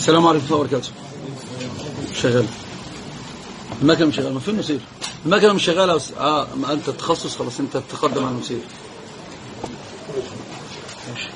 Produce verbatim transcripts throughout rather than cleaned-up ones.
السلام عليكم ورحمة الله وبركاته. شغال المكنة مش شغالة، ما فين المسير؟ المكنة مش شغالة. اه انت تخصص خلاص، انت تتقدم على المسير. ماشي.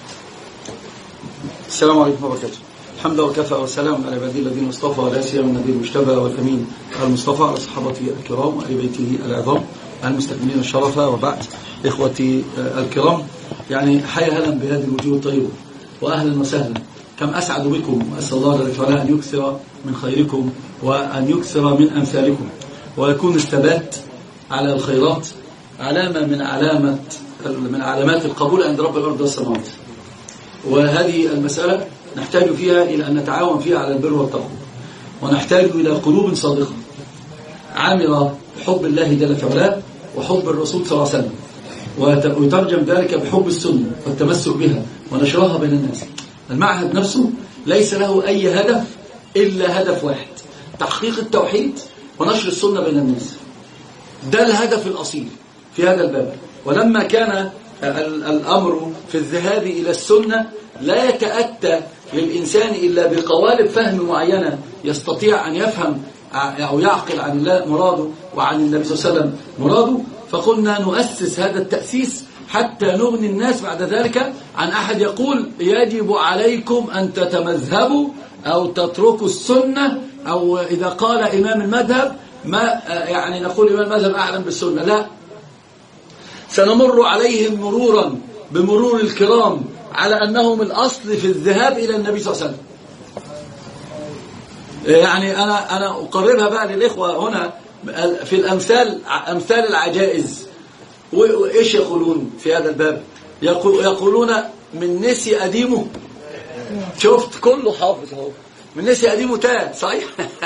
السلام عليكم ورحمة الله وبركاته. الحمد لله وكفى والسلام على عباده الذين اصطفى، ولا سيما النبي المجتبى والامين المصطفى، على صحابته الكرام وآل بيته العظام المستكملين الشرف، وبعد. اخوتي الكرام، يعني حيا هلا بهذه الوجوه الطيبة واهلا وسهلا. كم أسعد بكم، وأسأل الله جل وعلا أن يكثر من خيركم وأن يكثر من أمثالكم، ويكون الثبات على الخيرات علامة من علامة من علامات القبول عند رب الأرض والسماوات. وهذه المسألة نحتاج فيها إلى أن نتعاون فيها على البر والتقوى، ونحتاج إلى قلوب صادقة عامرة بحب الله جل وعلا وحب الرسول صلى الله عليه وسلم، ويترجم ذلك بحب السنة والتمسك بها ونشرها بين الناس. المعهد نفسه ليس له أي هدف إلا هدف واحد: تحقيق التوحيد ونشر السنة بين الناس. ده الهدف الأصيل في هذا الباب. ولما كان الأمر في الذهاب إلى السنة لا يتأتى للإنسان إلا بقوالب فهم معينة يستطيع أن يفهم أو يعقل عن الله مراده وعن النبي صلى الله عليه وسلم مراده، فقلنا نؤسس هذا التأسيس حتى نغني الناس بعد ذلك عن أحد يقول يجب عليكم أن تتمذهبوا أو تتركوا السنة، أو إذا قال إمام المذهب ما يعني نقول إمام المذهب أعلم بالسنة. لا، سنمر عليهم مرورا بمرور الكرام على أنهم الأصل في الذهاب إلى النبي صلى الله عليه وسلم. يعني أنا أنا أقربها بقى للإخوة هنا في الأمثال، أمثال العجائز. وإيش يقولون في هذا الباب؟ يقولون من نسي قديمه. شفت كله حافظ اهو، من نسي قديمه تاه. صحيح.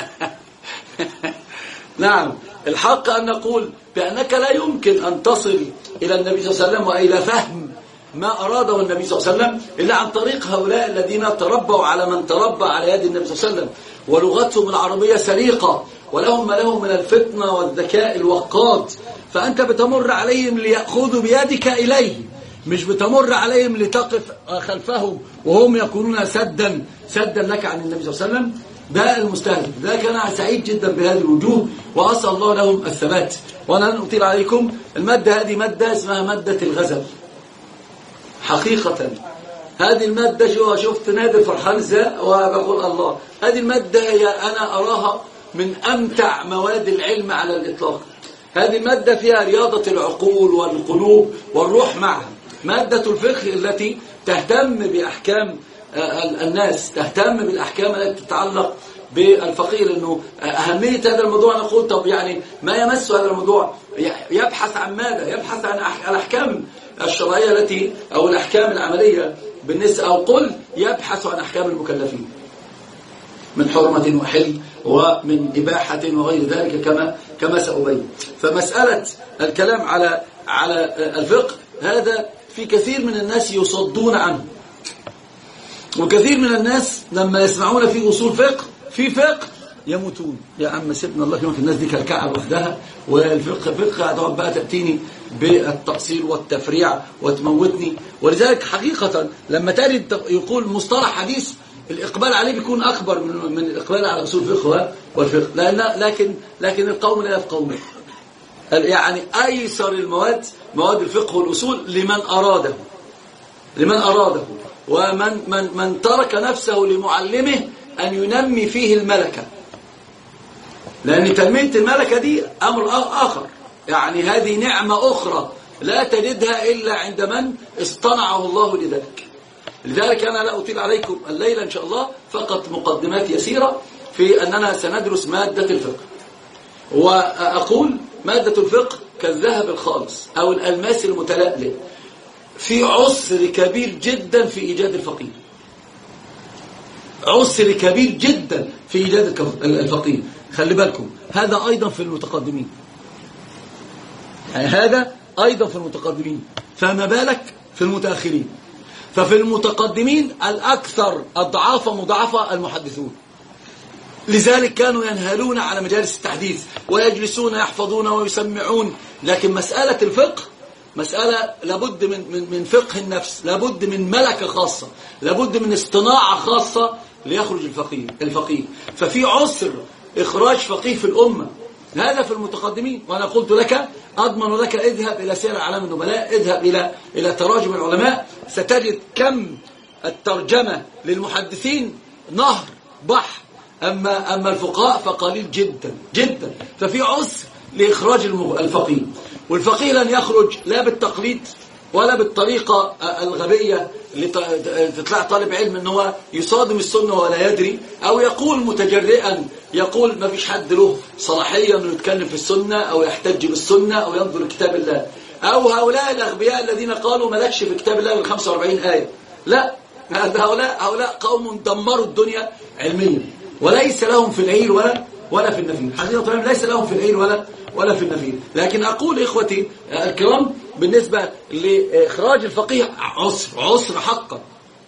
نعم، الحق أن نقول بأنك لا يمكن أن تصل إلى النبي صلى الله عليه وسلم وإلى فهم ما أراده النبي صلى الله عليه وسلم إلا عن طريق هؤلاء الذين تربوا على من تربى على يد النبي صلى الله عليه وسلم، ولغتهم العربية سليقة، ولهم ما لهم من الفطنة والذكاء الوقاد. فأنت بتمر عليهم ليأخذوا بيدك إليه، مش بتمر عليهم لتقف خلفهم وهم يكونون سدا سدا لك عن النبي صلى الله عليه وسلم. ده المستهدف. لذلك أنا سعيد جدا بهذه الوجوه وأسأل الله لهم الثبات. وأنا لن أطيل عليكم. المادة هذه مادة اسمها مادة الغزل. حقيقة هذه المادة، شو شفت نادر فرحان ازاي وبقول الله، هذه المادة هي أنا أراها من أمتع مواد العلم على الإطلاق. هذه المادة فيها رياضة العقول والقلوب والروح معها. مادة الفقه التي تهتم بأحكام الناس، تهتم بالأحكام التي تتعلق بالفقيه، لأنه أهمية هذا الموضوع نقول طب يعني ما يمس هذا الموضوع يبحث عن ماذا؟ يبحث عن الأحكام الشرعية التي أو الأحكام العملية بالنسبة، أو قل يبحث عن أحكام المكلفين من حرمة وحل ومن إباحة وغير ذلك كما كما سأبين. فمسألة الكلام على على الفقه هذا في كثير من الناس يصدون عنه، وكثير من الناس لما يسمعون في أصول فقه في فقه يموتون. يا عم سيبنا الله يكرمك، الناس دي كالكعب وحدها، والفقه فقه هتقعد بقى تأتيني بالتأصيل والتفريع وتموتني. ولذلك حقيقة لما تجد يقول مصطلح حديث الإقبال عليه بيكون أكبر من من الإقبال على أصول الفقه والفقه، لأن لكن لكن القوم لا يفقهون. يعني أيسر المواد مواد الفقه والأصول لمن أراده لمن أراده ومن من من ترك نفسه لمعلمه أن ينمي فيه الملكة، لأن تنمية الملكة دي أمر آخر. يعني هذه نعمة أخرى لا تجدها إلا عند من اصطنعه الله لذلك. لذلك أنا لا أطيل عليكم الليلة إن شاء الله، فقط مقدمات يسيرة في أننا سندرس مادة الفقه. وأقول مادة الفقه كالذهب الخالص أو الألماس المتلألئ، في عسر كبير جدا في إيجاد الفقيه، عسر كبير جدا في إيجاد الفقيه. خلي بالكم هذا أيضا في المتقدمين، يعني هذا أيضا في المتقدمين، فما بالك في المتأخرين. ففي المتقدمين الأكثر أضعاف مضاعفة المحدثون، لذلك كانوا ينهلون على مجالس التحديث ويجلسون يحفظون ويسمعون. لكن مسألة الفقه مسألة لابد من من من فقه النفس، لابد من ملكة خاصة، لابد من اصطناعة خاصة ليخرج الفقيه الفقيه ففي عسر إخراج فقيه في الأمة. هذا في المتقدمين. وأنا قلت لك أضمن لك اذهب إلى سير أعلام النبلاء، اذهب إلى إلى تراجم العلماء، ستجد كم الترجمة للمحدثين نهر بحر، أما أما الفقهاء فقليل جدا جدا. ففي عسر لإخراج الفقيه، والفقيه لن يخرج لا بالتقليد ولا بالطريقة الغبية اللي تطلع طالب علم ان هو يصادم السنة ولا يدري، او يقول متجرئا يقول ما فيش حد له صلاحية انه يتكلم في السنة او يحتج بالسنة او ينظر لكتاب الله، او هؤلاء الاغبياء الذين قالوا مالكش في كتاب الله من خمسة وأربعين آية. لا، هؤلاء هؤلاء قوم دمروا الدنيا علميا، وليس لهم في العير ولا ولا في النفير. حقيقة ليس لهم في العير ولا ولا في النفير. لكن أقول إخوتي الكرام بالنسبة لإخراج الفقيه عسر عسر حقا،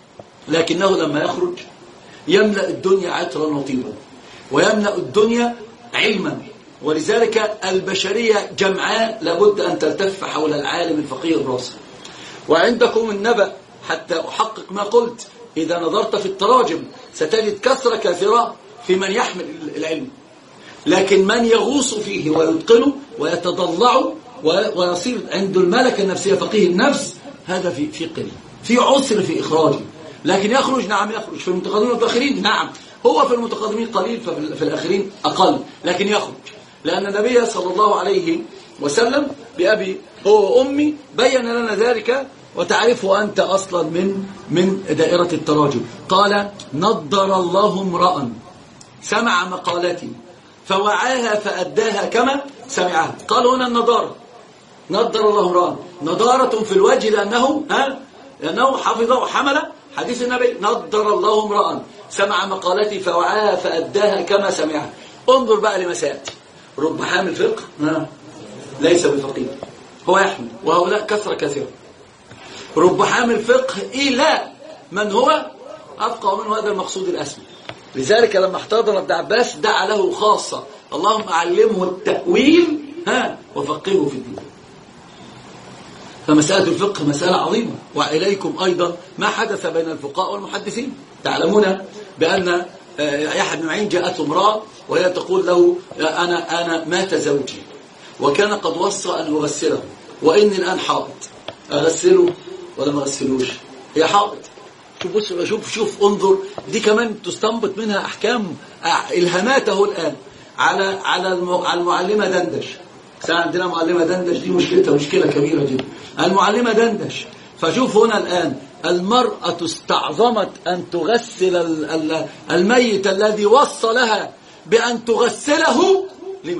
لكنه لما يخرج يملأ الدنيا عطرا وطيبا، ويملأ الدنيا علما. ولذلك البشرية جمعاء لابد أن تلتف حول العالم الفقيه الراسخ. وعندكم النبأ حتى أحقق ما قلت، إذا نظرت في التراجم ستجد كثرة كثيرة في من يحمل العلم، لكن من يغوص فيه ويتقنه ويتضلع ويصير عنده الملكة النفسية فقيه النفس، هذا في في قلة، في عسر في إخراجه. لكن يخرج، نعم يخرج. في المتقدمين والآخرين نعم، هو في المتقدمين قليل ففي الآخرين أقل، لكن يخرج، لأن النبي صلى الله عليه وسلم بأبي هو وأمي بين لنا ذلك، وتعرفه أنت أصلا من من دائرة التراجم. قال: نضر الله امرأ سمع مقالتي فوعاها فأداها كما سمعها. قال هنا النضارة، نضر الله امرأ، نضارة في الوجه لأنه ها لأنه حفظ وحمل حديث النبي. نضر الله امرأ سمع مقالتي فوعاها فأداها كما سمعها. انظر بقى لما سيأتي. رب حامل فقه ليس بفقيه، هو يحمل، وهؤلاء كثرة كثيرة. رب حامل فقه إلى من هو أبقى منه، هذا المقصود الأسمى. لذلك لما احتضر ابن عباس دعا له خاصة: اللهم أعلمه التأويل ها وفقهه في الدين. فمسألة الفقه مسألة عظيمة. وإليكم أيضا ما حدث بين الفقهاء والمحدثين. تعلمون بأن يحيى بن معين جاءته امرأة وهي تقول له: أنا أنا مات زوجي وكان قد وصى أن يغسله، وإني الآن حائض، أغسله ولا ما أغسلوش؟ هي حائض. شوف بص شوف شوف انظر، دي كمان تستنبط منها أحكام إلهاماته الآن على على المعلمة دندش. عندنا معلمة دندش، دي مشكلتها مشكلة كبيرة جدا. المعلمة دندش، فشوف هنا الآن المرأة استعظمت أن تغسل الميت الذي وصى لها بأن تغسله. لما؟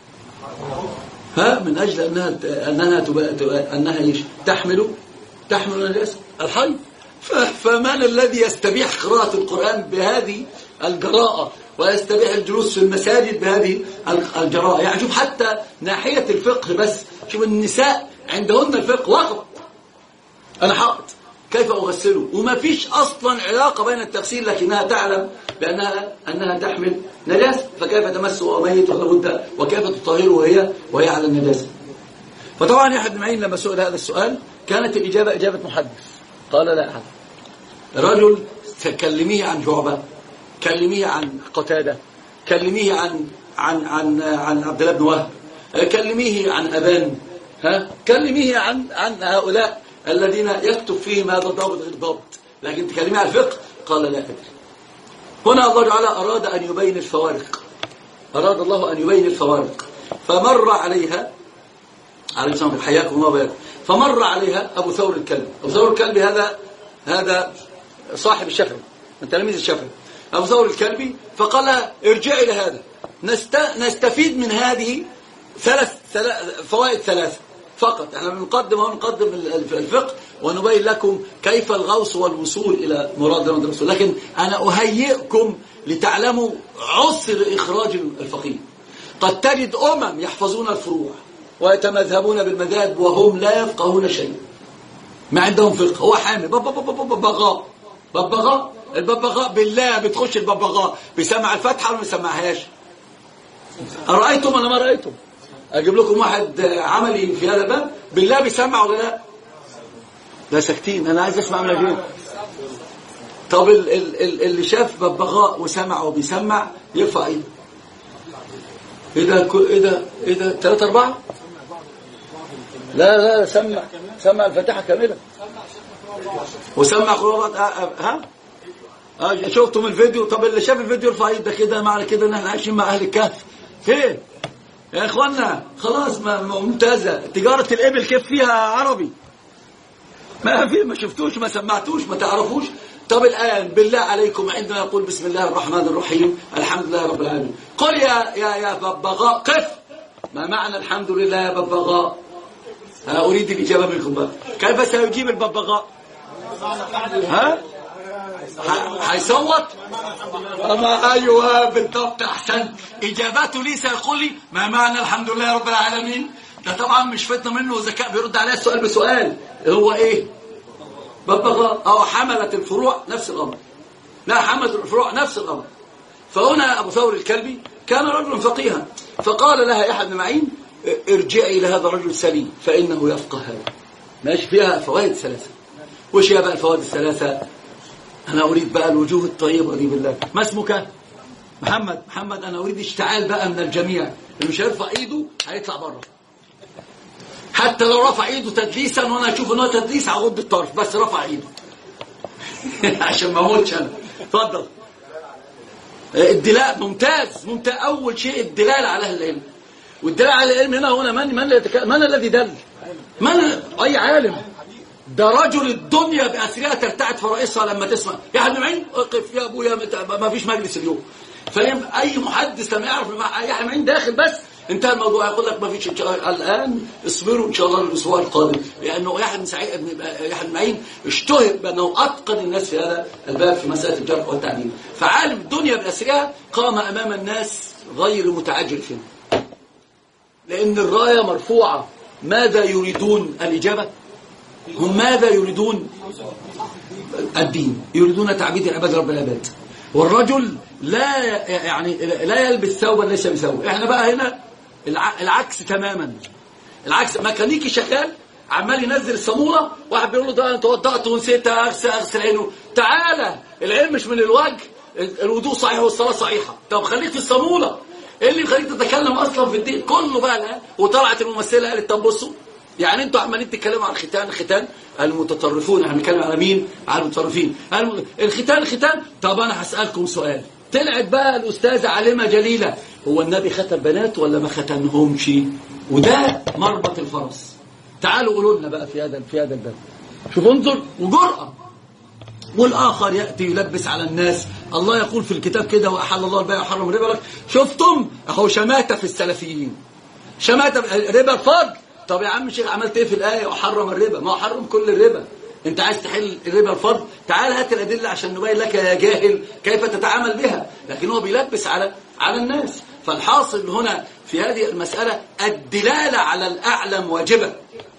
ها من أجل أنها أنها أنها إيش؟ تحمل تحمل النجاسة الحي. فمن الذي يستبيح قراءة القرآن بهذه الجراءة ويستبيح الجلوس في المساجد بهذه الجراءة؟ يعني شوف حتى ناحية الفقه بس، شوف النساء عندهن الفقه وقت أنا حائض كيف أغسله؟ وما فيش أصلا علاقة بين التغسيل، لكنها تعلم بأنها أنها تحمل نجاسة، فكيف تمس وهو ميت ولا بد، وكيف تطهره وهي وهي على النجاسة؟ فطبعا يحيى بن معين لما سئل هذا السؤال كانت الإجابة إجابة محدث. قال: لا أحد. رجل كلميه عن شعبة، كلميه عن قتادة، كلميه عن عن عن عن عبد الله بن وهب، كلميه عن أبان، ها كلميه عن عن هؤلاء الذين يكتب فيهم هذا الضابط غير ضابط، لكن تكلميه عن الفقه قال: لا أدري. هنا الله تعالى أراد أن يبين الفوارق، أراد الله أن يبين الفوارق. فمر عليها عليه السلام حياكم الله وبياكم، فمر عليها أبو ثور الكلبي. أبو ثور الكلبي هذا هذا صاحب الشافعي من تلاميذ الشافعي. أبو ثور الكلبي فقال: ارجعي لهذا، نست... نستفيد من هذه ثلاث فوائد ثلاثة فقط. احنا بنقدم ونقدم الفقه ونبين لكم كيف الغوص والوصول إلى مراد الرسول، لكن أنا أهيئكم لتعلموا عسر إخراج الفقيه. قد تجد أمم يحفظون الفروع ويتمذهبون بالمذاهب وهم لا يفقهون شيء، ما عندهم فقه. هو حامل ببغاء ببغاء الببغاء بالله بتخش الببغاء بيسمع الفاتحة ولا ما بيسمعهاش؟ أرأيتم ولا ما رأيتم؟ أجيب لكم واحد عملي في هذا الباب بالله بيسمع ولا لا؟ لا ساكتين، أنا عايز أسمع من الجين. طب ال ال ال اللي شاف ببغاء وسمع وبيسمع يرفع ايده. ايه ده ايه ده ايه ده ثلاثة أربعة؟ لا لا سمع سمع الفاتحة كاملة وسمع قرآن. ها اه شفتم الفيديو؟ طب اللي شاف الفيديو يرفع ايده كده، معنى كده ان احنا عايشين مع اهل الكهف. فين يا اخوانا؟ خلاص ممتازة. تجارة الابل كيف فيها عربي؟ ما في، ما شفتوش، ما سمعتوش، ما تعرفوش. طب الآن بالله عليكم عندما يقول بسم الله الرحمن الرحيم الحمد لله رب العالمين، قل يا يا يا ببغاء قف. ما معنى الحمد لله يا ببغاء؟ أنا أريد الإجابة منكم بقى. كيف سيجيب الببغاء؟ ها؟ هيصوت؟ أما أيوه بالضبط، أحسن. إجاباته لي سيقول لي ما معنى الحمد لله رب العالمين؟ ده طبعا مش فتنة منه ذكاء، بيرد عليها السؤال بسؤال. هو إيه؟ ببغاء أو حملت الفروع نفس الأمر. لا، حملت الفروع نفس الأمر. فهنا أبو ثور الكلبي كان رجلا فقيها، فقال لها يحيى بن معين ارجعي إلى هذا الرجل السليم فإنه يفقه هذا. ماشي فيها فوائد ثلاثة. وش هي بقى الفوائد الثلاثة؟ أنا أريد بقى الوجوه الطيبة دي بالله. ما اسمك؟ محمد. محمد أنا أريد اشتعال بقى من الجميع. اللي مش هيرفع إيده هيطلع بره، حتى لو رفع ايده تدليسا وانا اشوف ان هو تدليس هغض الطرف، بس رفع ايده عشان ما اموتش انا. اتفضل. الدلاء ممتاز ممتاز. اول شيء الدلاله على اهل العلم، والدلاله على العلم هنا هنا من من, من الذي دل؟ من؟ اي عالم. ده رجل الدنيا باسرها ترتعد فرائصها لما تسمع يا حد معين اقف يا ابويا، ما فيش مجلس اليوم. فاهم؟ اي محدث لما يعرف يا حد معين داخل بس انتهى الموضوع، يقول لك ما فيش الان، اصبروا ان شاء الله الاسبوع القادم، لانه يحيى بن سعيد بن يحيى بن معين اشتهر بانه اتقن الناس في هذا الباب في مساله الجرح والتعديل. فعالم الدنيا باسرها قام امام الناس غير متعجل فيه، لان الرايه مرفوعه. ماذا يريدون؟ الاجابه. هم ماذا يريدون؟ الدين، يريدون تعبيد العباد رب العباد. والرجل لا يعني لا يلبس ثوبا ليس بثوب. احنا بقى هنا العكس تماما. العكس، ميكانيكي شغال عمال ينزل الصاموله، واحد بيقول له ده انت وضعت ونسيت اغسل اغسل عينه. تعالى، العين مش من الوجه، الوضوء صحيح والصلاه صحيحه. طب خليك في الصاموله. ايه اللي يخليك تتكلم اصلا في الدين كله بقى الان؟ وطلعت الممثله قالت طب بصوا، يعني انتوا عمالين تتكلموا عن الختان. الختان المتطرفون، احنا بنتكلم على مين؟ على المتطرفين. الختان الختان. طب انا هسالكم سؤال. طلعت بقى الاستاذه عالمه جليله، هو النبي ختن بنات ولا ما ختنهمش؟ وده مربط الفرس. تعالوا قولوا لنا بقى في هذا في هذا الباب. شوف انظر وجرأة. والاخر ياتي يلبس على الناس. الله يقول في الكتاب كده واحل الله البيع وحرم الربا. شفتم اهو شماته في السلفيين، شماته ربا الفضل. طب يا عم الشيخ عملت ايه في الايه وحرم الربا؟ ما هو حرم كل الربا. انت عايز تحل الربا الفضل، تعال هات الادله عشان نبين لك يا جاهل كيف تتعامل بها. لكن هو بيلبس على على الناس. فالحاصل هنا في هذه المساله الدلاله على الاعلم واجبه.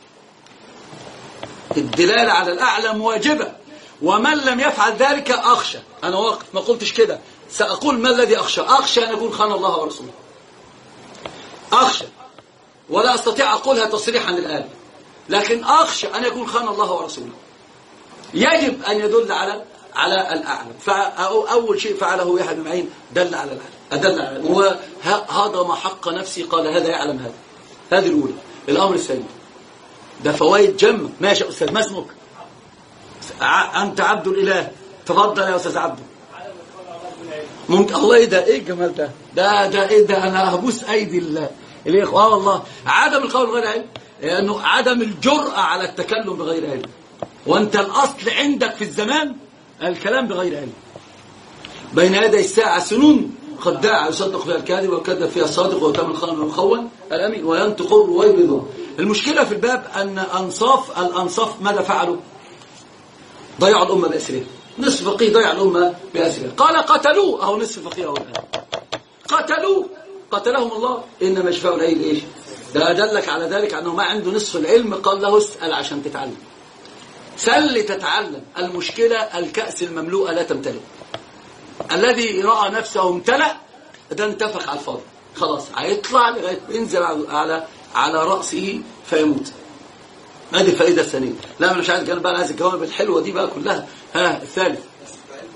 الدلاله على الاعلم واجبه، ومن لم يفعل ذلك اخشى. انا واقف ما قلتش كده، ساقول ما الذي اخشى. اخشى ان يكون خان الله ورسوله. اخشى، ولا استطيع اقولها تصريحا الان، لكن اخشى ان يكون خان الله ورسوله. يجب ان يدل على على الاعلم. فاول شيء فعله يحيى بن معين دل على الاعلم، ادل على الأعلم. وهضم حق نفسي، قال هذا يعلم هذا. هذه الاولى. الامر الثاني ده فوائد جمة. ماشي يا استاذ، ما اسمك؟ انت عبد الاله. تفضل يا استاذ عبده. ممكن. الله، ايه ده؟ ايه الجمال ده؟ ده ده ايه ده؟ انا هبوس ايدي الله الاخوه. اه والله عدم القول بغير علم، لانه عدم الجرأة على التكلم بغير علم. وانت الاصل عندك في الزمان الكلام بغير علم. بين يدي الساعه سنون خداعه يصدق فيها الكاذب ويكذب فيها الصادق ويتم الخائن والمخون الامين وينطق ويبيض. المشكله في الباب ان انصاف الانصاف ماذا فعلوا؟ ضيعوا الامه باسرها. نصف فقيه ضيع الامه باسرها. قال قتلوه. اهو نصف فقيه اهو الان قتلوه، قتلهم الله. انما شفاء العيد ايش؟ ده أدلك على ذلك أنه ما عنده نصف العلم. قال له اسأل عشان تتعلم، سل تتعلم. المشكلة الكأس المملوءة لا تمتلئ. الذي رأى نفسه امتلأ ده انتفخ على الفاضي، خلاص هيطلع لغاية ينزل على على رأسه فيموت. هذه الفائدة الثانية. لا أنا مش عايز جانب بقى، أنا عايز الجوانب الحلوة دي بقى كلها. ها الثالث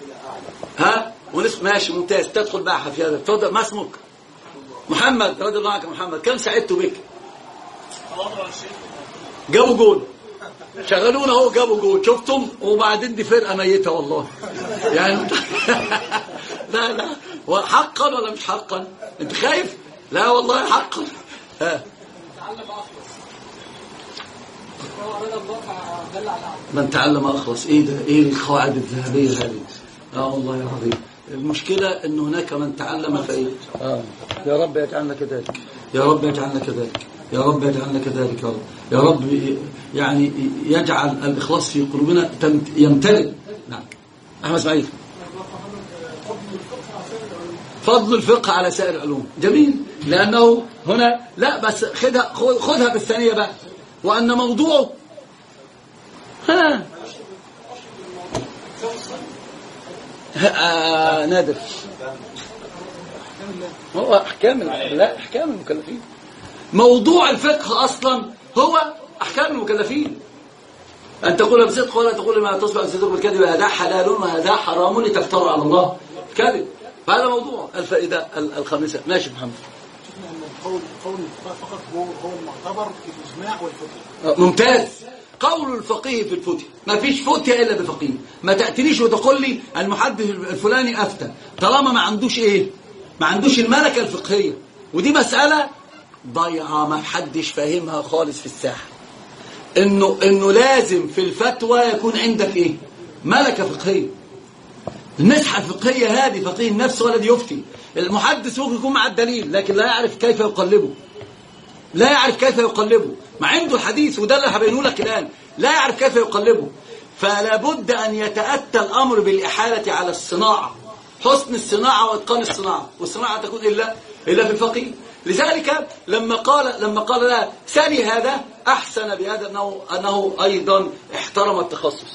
ها ونصف ماشي ممتاز. تدخل بقى في هذا. تفضل. ما اسمك؟ محمد رضي الله عنك. محمد كم سعدت بك؟ جابوا جول شغلونا اهو جابوا جول شفتم. وبعدين دي فرقه ميته والله يعني لا لا حقا ولا مش حقا؟ انت خايف؟ لا والله حقا. ها من تعلم اخلص. ايه ده؟ ايه القواعد الذهبيه هذه؟ اه والله يا عظيم. المشكله ان هناك من تعلم فايه. اه يا رب يجعلنا كذلك، يا رب يجعلنا كذلك، يا رب يجعلنا كذلك، يا رب يا رب يعني يجعل الاخلاص في قلوبنا يمتلئ. نعم. احمد اسماعيل. فضل الفقه على سائر العلوم. جميل. لانه هنا لا بس خدها خدها بالثانيه بقى. وان موضوعه ها آه نادر هو احكام لا احكام المكلفين. موضوع الفقه اصلا هو احكام المكلفين. ان تقول بصدق ولا تقول ما تصبح صدق بالكذب. هذا حلال وهذا حرام لتفتروا على الله الكذب. فهذا موضوع الفائده الخامسه. ماشي محمد. قول قول فقط هو هو المعتبر في الاجماع والفتوى. ممتاز. قول الفقيه في الفتية. ما فيش فتية إلا بفقيه. ما تأتنيش وتقول لي المحدث الفلاني أفتى طالما ما عندوش إيه، ما عندوش الملكة الفقهية. ودي مسألة ضيعة ما حدش فاهمها خالص في الساحة. إنه إنه لازم في الفتوى يكون عندك إيه، ملكة فقهية. المسحة الفقهية هذه فقيه النفس والذي يفتي. المحدث ممكن يكون مع الدليل لكن لا يعرف كيف يقلبه، لا يعرف كيف يقلبه. ما عنده الحديث وده اللي هبينه لك الآن، لا يعرف كيف يقلبه. فلا بد أن يتأتى الأمر بالإحالة على الصناعة، حسن الصناعة وإتقان الصناعة. والصناعة تكون إلا إلا في الفقيه. لذلك لما قال لما قال لا ثاني هذا أحسن بهذا أنه أنه أيضا احترم التخصص.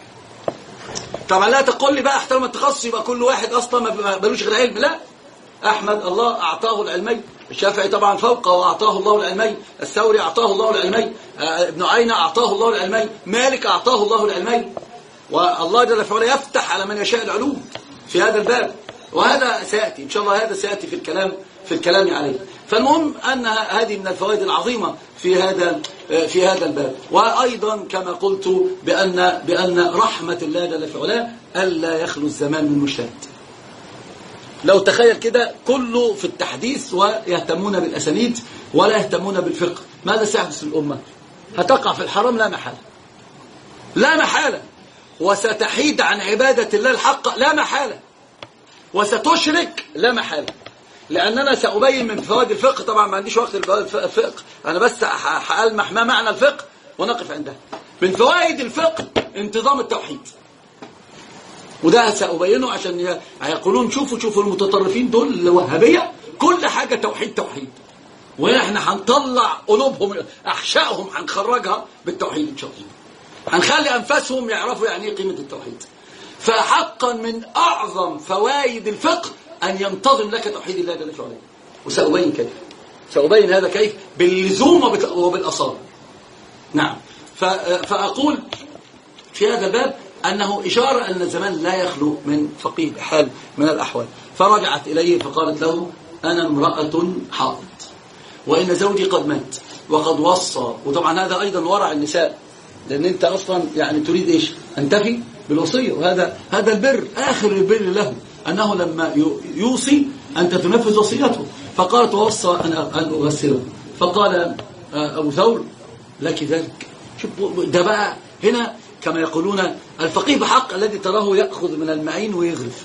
طبعا لا تقول لي بقى احترم التخصص يبقى كل واحد أصلا ما بلوش غير علم. لا، أحمد الله أعطاه العلمين، الشافعي طبعا فوقه وأعطاه الله العلمين، الثوري أعطاه الله العلمين، ابن عيينة أعطاه الله العلمين، مالك أعطاه الله العلمين. والله جل وعلا يفتح على من يشاء العلوم في هذا الباب. وهذا سيأتي إن شاء الله، هذا سيأتي في الكلام في الكلام عليه. فالمهم أن هذه من الفوائد العظيمة في هذا في هذا الباب. وأيضا كما قلت بأن بأن رحمة الله جل وعلا ألا يخلو الزمان من مجتهد. لو تخيل كده كله في التحديث ويهتمون بالأسانيد ولا يهتمون بالفقه، ماذا سيحدث الأمة؟ هتقع في الحرام لا محالة، لا محالة. وستحيد عن عبادة الله الحق لا محالة، وستشرك لا محالة. لأننا سأبين من فوائد الفقه، طبعا ما عنديش وقت لفوائد الفقه، أنا بس هألمح ما معنى الفقه ونقف عندها. من فوائد الفقه انتظام التوحيد، وده سأبينه عشان هيقولون شوفوا شوفوا المتطرفين دول الوهابية كل حاجة توحيد توحيد، ونحن هنطلع قلوبهم أحشائهم هنخرجها بالتوحيد إن شاء الله، هنخلي أنفسهم يعرفوا يعني إيه قيمة التوحيد. فحقا من أعظم فوائد الفقه أن ينتظم لك توحيد الله جل وعلا. وسأبين كيف، سأبين هذا كيف باللزوم وبالأصالة. نعم. فأقول في هذا الباب أنه إشارة أن الزمان لا يخلو من فقيه بحال من الأحوال. فرجعت إليه فقالت له أنا امرأة حائض وإن زوجي قد مات وقد وصى. وطبعا هذا أيضا ورع النساء، لأن أنت أصلا يعني تريد إيش؟ أن تفي بالوصية. وهذا هذا البر آخر البر له، أنه لما يوصي أنت تنفذ وصيته. فقالت ووصى أن أغسله. فقال أبو ثور لك ذلك. شوف ده بقى هنا كما يقولون الفقيه بحق الذي تراه يأخذ من المعين ويغرف،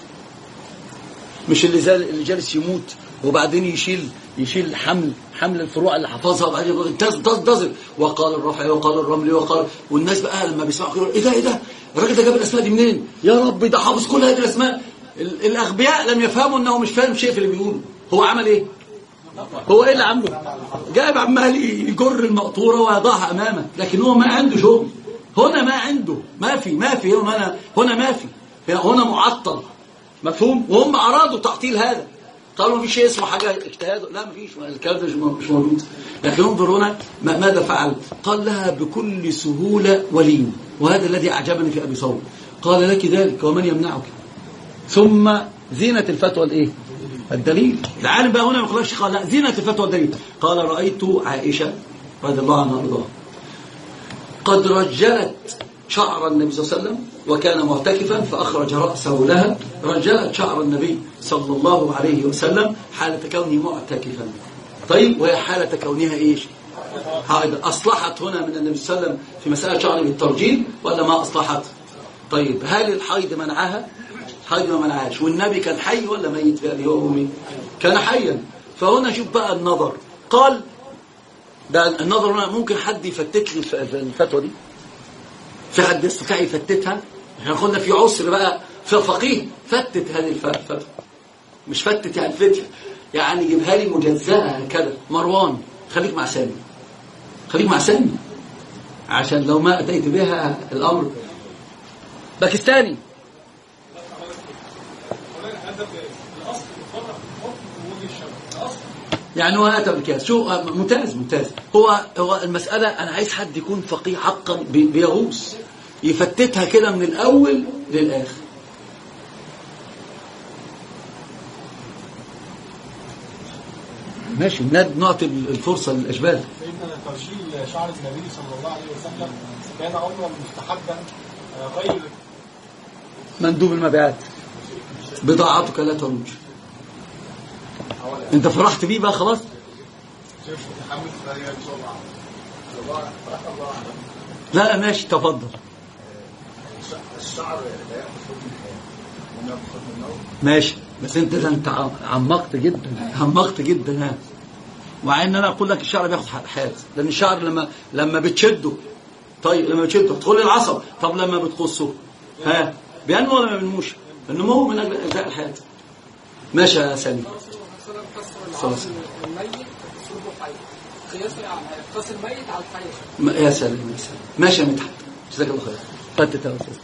مش اللي اللي جالس يموت وبعدين يشيل يشيل حمل حمل الفروع اللي حفظها وبعدين تنتظر وقال الرفع وقال الرمل وقال. والناس بقى لما بيسمعوا يقولوا ايه ده ايه ده الراجل ده جاب الاسماء دي منين؟ يا رب ده حافظ كل هذه الاسماء. الاغبياء لم يفهموا انه مش فاهم شيء في اللي بيقوله. هو عمل ايه؟ هو ايه اللي عمله؟ جاب عمال يجر المقطوره ويضعها امامك، لكن هو ما عنده شغل. هنا ما عنده، ما في ما في هنا هنا ما في هنا معطل، مفهوم؟ وهم أرادوا تعطيل هذا، قالوا في شيء اسمه حاجة اجتهاد. لا ما فيش، الكلام ده مش موجود. لكن انظر هنا ماذا فعل. قال لها بكل سهولة ولين، وهذا الذي أعجبني في أبي ثور. قال لك ذلك ومن يمنعك؟ ثم زينة الفتوى الايه؟ الدليل. العالم بقى هنا ما يقولش قال لا زينة الفتوى الدليل. قال رأيت عائشة رضي الله عنها وارضاها قد رجلت شعر النبي صلى الله عليه وسلم وكان معتكفا فأخرج رأسه لها. رجلت شعر النبي صلى الله عليه وسلم حالة كونه معتكفا. طيب وهي حالة كونها ايش؟ حائض. أصلحت هنا من النبي صلى الله عليه وسلم في مسألة شعر بالترجيل ولا ما أصلحت؟ طيب هل الحيض منعها؟ الحيض ما منعهاش. والنبي كان حي ولا ميت بأبي وأمي؟ كان حيا. فهنا شوف بقى النظر. قال ده النظر هنا ممكن حد يفتت لي الفتوى دي؟ في حد يستطيع يفتتها؟ احنا قلنا في عسر بقى في فقيه فتت هذه الفتوى. مش فتت يعني فتح يعني جيبها لي مجزأة هكذا. مروان خليك مع سامي، خليك مع سامي عشان لو ما أتيت بها الأمر باكستاني. يعني هو أتى بالكاس. شو ممتاز ممتاز. هو هو المسألة أنا عايز حد يكون فقيه حقا بيغوص يفتتها كده من الأول للآخر. ماشي نعطي الفرصة للأشبال. سيدنا ترجيل شعر النبي صلى الله عليه وسلم كان أمرا مستحبا غير مندوب المبيعات. بضاعتك لا تروج. انت فرحت بيه بقى خلاص. لا لا ماشي تفضل. الشعر لا ماشي بس انت انت عمقت جدا عمقت جدا. ها ومع ان انا اقول لك الشعر بياخد حاجز لان الشعر لما لما بتشده طيب لما بتشده تدخل العصب. طب لما بتقصه ها بينمو ولا ما بينموش؟ النمو من اجل اجزاء الحياه. ماشي يا سامي. خلاص الميت تشربه حي قياسا على قياس الميت على الحي. يا سلام يا سلام. ماشي يا مدحت جزاك الله خير. فتت يا استاذ.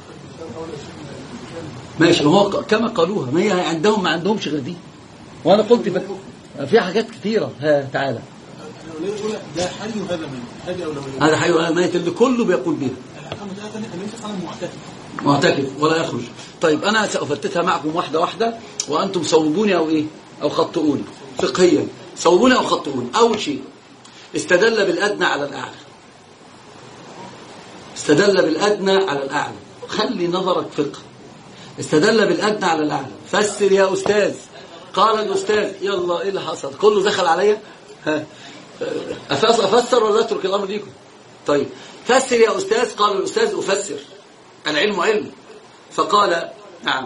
ماشي هو كما قالوها ما هي عندهم ما عندهمش غير دي. وانا قلت بك في حاجات كثيره. ها تعالى ده حي وهذا ميت. هذه اولويه. هذا حي وهذا ميت اللي كله بيقول بيها. معتكف معتكف ولا يخرج. طيب انا سافتتها معكم واحده واحده وانتم صوبوني او ايه او خطئوني فقهيا. صوبوني او خطئوني. اول شيء استدل بالادنى على الاعلى. استدل بالادنى على الاعلى. خلي نظرك فقه. استدل بالادنى على الاعلى. فسر يا استاذ. قال الاستاذ يلا ايه اللي حصل؟ كله دخل عليا. ها افسر ولا اترك الامر ليكم؟ طيب فسر يا استاذ. قال الاستاذ افسر. العلم علم. فقال نعم.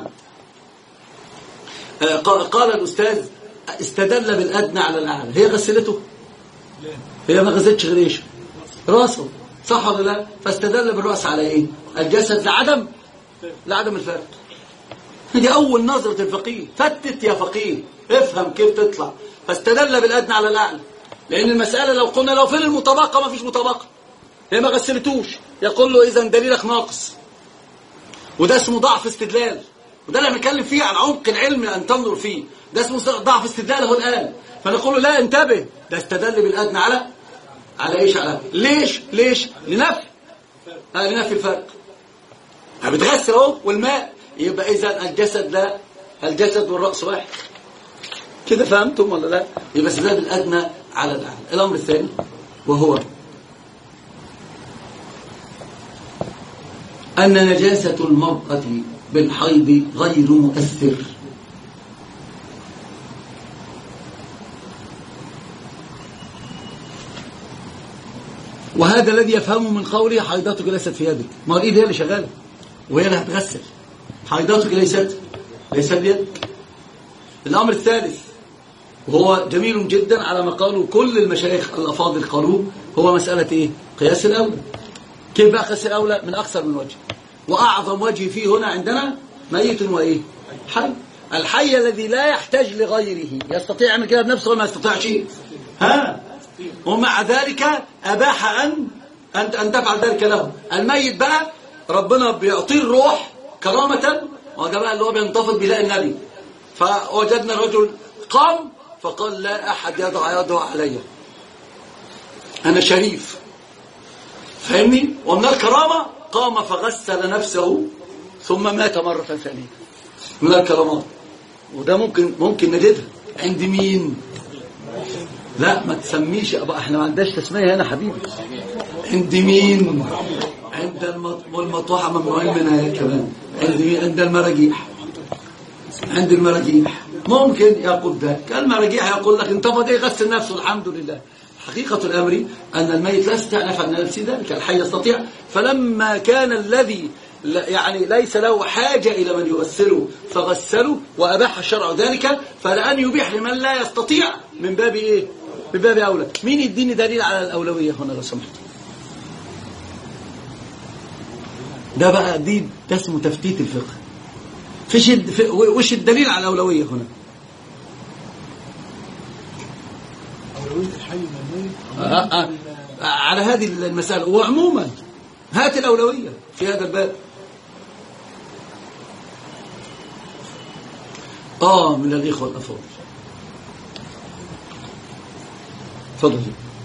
قال الأستاذ استدل بالأدنى على الأعلى. هي غسلته؟ هي ما غسلتش غير ايش؟ راسه. صح ولا لا؟ فاستدل بالرأس على ايه؟ الجسد لعدم لعدم الفرق. دي أول نظرة الفقيه. فتت يا فقيه افهم كيف تطلع. فاستدل بالأدنى على الأعلى. لأن المسألة لو قلنا لو فين المطابقة ما فيش مطابقة. هي ما غسلتوش يقول له إذا دليلك ناقص. وده اسمه ضعف استدلال. وده اللي بنتكلم فيه عن عمق العلم أن تنظر فيه. ده اسمه ضعف استدلال هو الآن. فنقول له لا انتبه ده استدل بالأدنى على على إيش على ليش ليش لنفي آه لنفي الفرق. بتغسل اهو والماء يبقى إذا الجسد لا الجسد والرأس واحد. كده فهمتم ولا لا؟ يبقى استدلال بالأدنى على الأعلى. الأمر الثاني وهو أن نجاسة المرأة بالحيض غير مؤثر. وهذا الذي يفهمه من قوله حيضتك ليست في يدك. ما هو الإيد هي اللي شغالة وهي اللي هتغسل. حيضتك ليست ليست بيدك. الأمر الثالث وهو جميل جدا على ما قالوا كل المشايخ الأفاضل قالوه هو مسألة إيه؟ قياس الأولى. كيف بقى قياس الأولى؟ من أكثر من وجه. وأعظم وجه فيه هنا عندنا ميت وإيه؟ حي. الحي الذي لا يحتاج لغيره يستطيع يعمل كده بنفسه وما يستطيع شيء. ها ومع ذلك أباح أن أن تفعل ذلك له. الميت بقى ربنا بيعطيه الروح كرامة. وده بقى اللي هو بينتفض بلاء النبي. فوجدنا الرجل قام فقال لا أحد يضع يده علي أنا شريف. فهمني؟ ومن الكرامة قام فغسل نفسه ثم مات مرة ثانية. من الكرامات، وده ممكن ممكن نجدها عند مين؟ لا ما تسميش أبقى، احنا ما عندناش تسمية هنا حبيبي. عند مين؟ عند المطوحة ممنوعين منها كمان. عند مين؟ عند المراجيح. عند المراجيح ممكن يقول ذلك. المراجيح يقول لك انتفض ايه غسل نفسه الحمد لله. حقيقة الأمر أن الميت لا يستطيع أن يفعل نفسه ذلك، الحي يستطيع. فلما كان الذي يعني ليس له حاجة إلى من يغسله فغسله وأباح الشرع ذلك، فلأن يبيح لمن لا يستطيع من باب إيه؟ من باب أولى. مين يديني دليل على الأولوية هنا لو سمحت؟ ده بقى دي ده اسمه تفتيت الفقه. فيش وش الدليل على الأولوية هنا؟ أولوية الحي من الميت آه آه على هذه المسألة. وعموما هات الأولوية في هذا الباب. آه من الإخوة الأفاضل تفضل.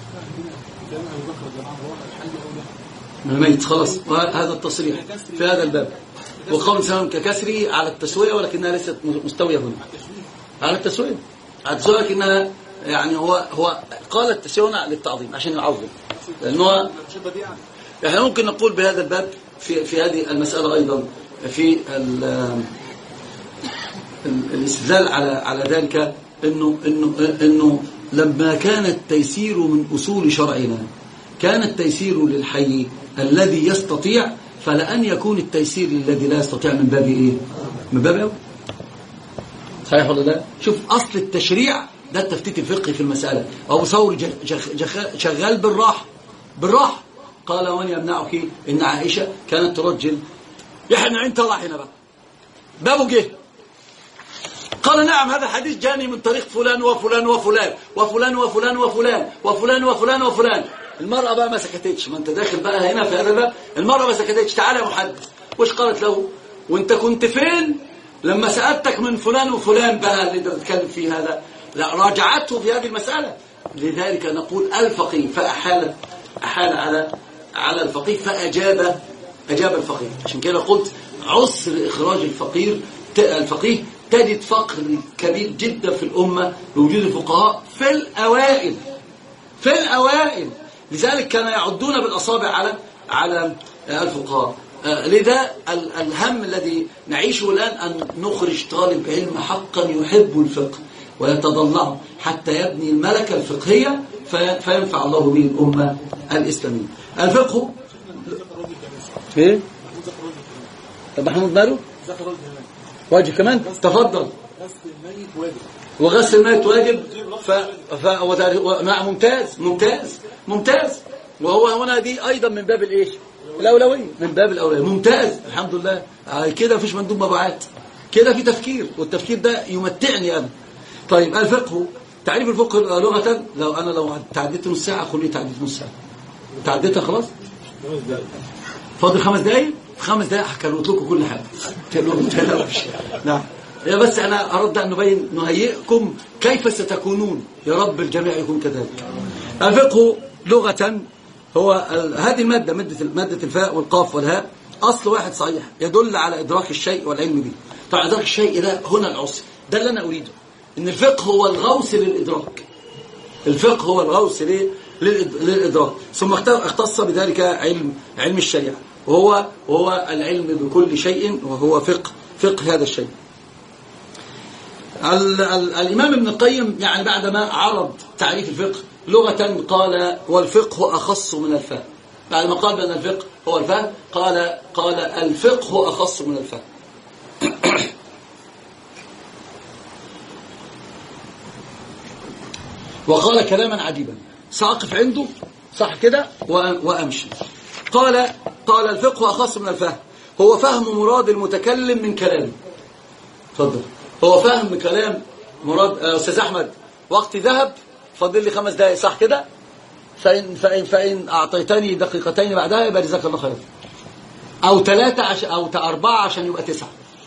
من الميت خلاص، هذا التصريح في هذا الباب. وقول سلام ككسري على التسوية ولكنها ليست مستوية هنا على التسوية، على التسوية لكنها يعني هو هو قال التسوية للتعظيم عشان يعظم، لأنه احنا ممكن نقول بهذا الباب في في هذه المسألة أيضا في الاستدلال على على ذلك إنه إنه إنه لما كان التيسير من أصول شرعنا كان التيسير للحي الذي يستطيع، فلأن يكون التيسير للذي لا يستطيع من باب إيه؟ من باب أول. صحيح ولا لا؟ شوف أصل التشريع ده التفتيت الفقهي في المسألة. أبو ثور شغال بالراحة بالراحة قال ومن يمنعك إن عائشة كانت ترجل يحن عين طلع هنا بقى بابه جه قال نعم هذا الحديث جاني من طريق فلان وفلان وفلان وفلان وفلان وفلان وفلان وفلان وفلان. المرأة بقى ما سكتتش، ما انت داخل بقى هنا في هذا الباب. المرأة ما سكتتش، تعالى يا محدث. وش قالت له؟ وانت كنت فين لما سألتك من فلان وفلان بقى اللي انت بتتكلم فيه هذا؟ لا راجعته في هذه المسألة. لذلك نقول الفقيه فأحال أحال على على الفقيه فأجاب أجاب الفقيه. عشان كده قلت عسر إخراج الفقير الفقيه. تجد فقر كبير جدا في الأمة بوجود الفقهاء في الأوائل في الأوائل. لذلك كانوا يعدون بالأصابع على على الفقهاء. لذا الهم الذي نعيشه الآن أن نخرج طالب علم حقا يحب الفقه ويتضلعه حتى يبني الملكة الفقهية فينفع الله به الأمة الإسلامية. الفقه ايه؟ طب محمود ماله؟ واجب كمان؟ تفضل. وغسل الميت واجب. ف... ف... مع ممتاز ممتاز ممتاز. وهو هنا دي أيضا من باب الإيش؟ الأولوية. من باب الأولوية. ممتاز الحمد لله. كده مفيش مندوب مبيعات، كده في تفكير، والتفكير ده يمتعني أنا. طيب الفقه، تعريف الفقه لغة، لو أنا لو تعديت نص ساعة أقول لي تعديت نص ساعة. تعديتها خلاص؟ فاضل خمس دقايق؟ في خمس دقايق هكروت لكم كل حاجة. نعم. يا بس أنا أرد أن نبين نهيئكم كيف ستكونون، يا رب الجميع يكون كذلك. الفقه لغة هو هذه المادة، مادة مادة الفاء والقاف والهاء، أصل واحد صحيح يدل على إدراك الشيء والعلم به. طبعا إدراك الشيء ده هنا العسر، ده اللي أنا أريده. إن الفقه هو الغوص للإدراك. الفقه هو الغوص للإدراك. ثم اختص بذلك علم علم الشريعة، وهو وهو العلم بكل شيء، وهو فقه فقه هذا الشيء. ال ال الإمام ابن القيم يعني بعدما عرض تعريف الفقه لغة قال والفقه أخص من الفهم. بعد ما قال بأن الفقه هو الفهم قال قال الفقه أخص من الفهم. وقال كلاما عجيبا سأقف عنده صح كده وأمشي. قال قال الفقه أخص من الفهم، هو فهم مراد المتكلم من كلامه. تفضل. هو فهم كلام مراد. أستاذ أحمد وقتي ذهب، فاضل لي خمس دقائق صح كده؟ فإن فإن فإن أعطيتني دقيقتين بعدها يبقى جزاك الله خير، أو ثلاثة عشان أو أربعة عشان يبقى تسعة.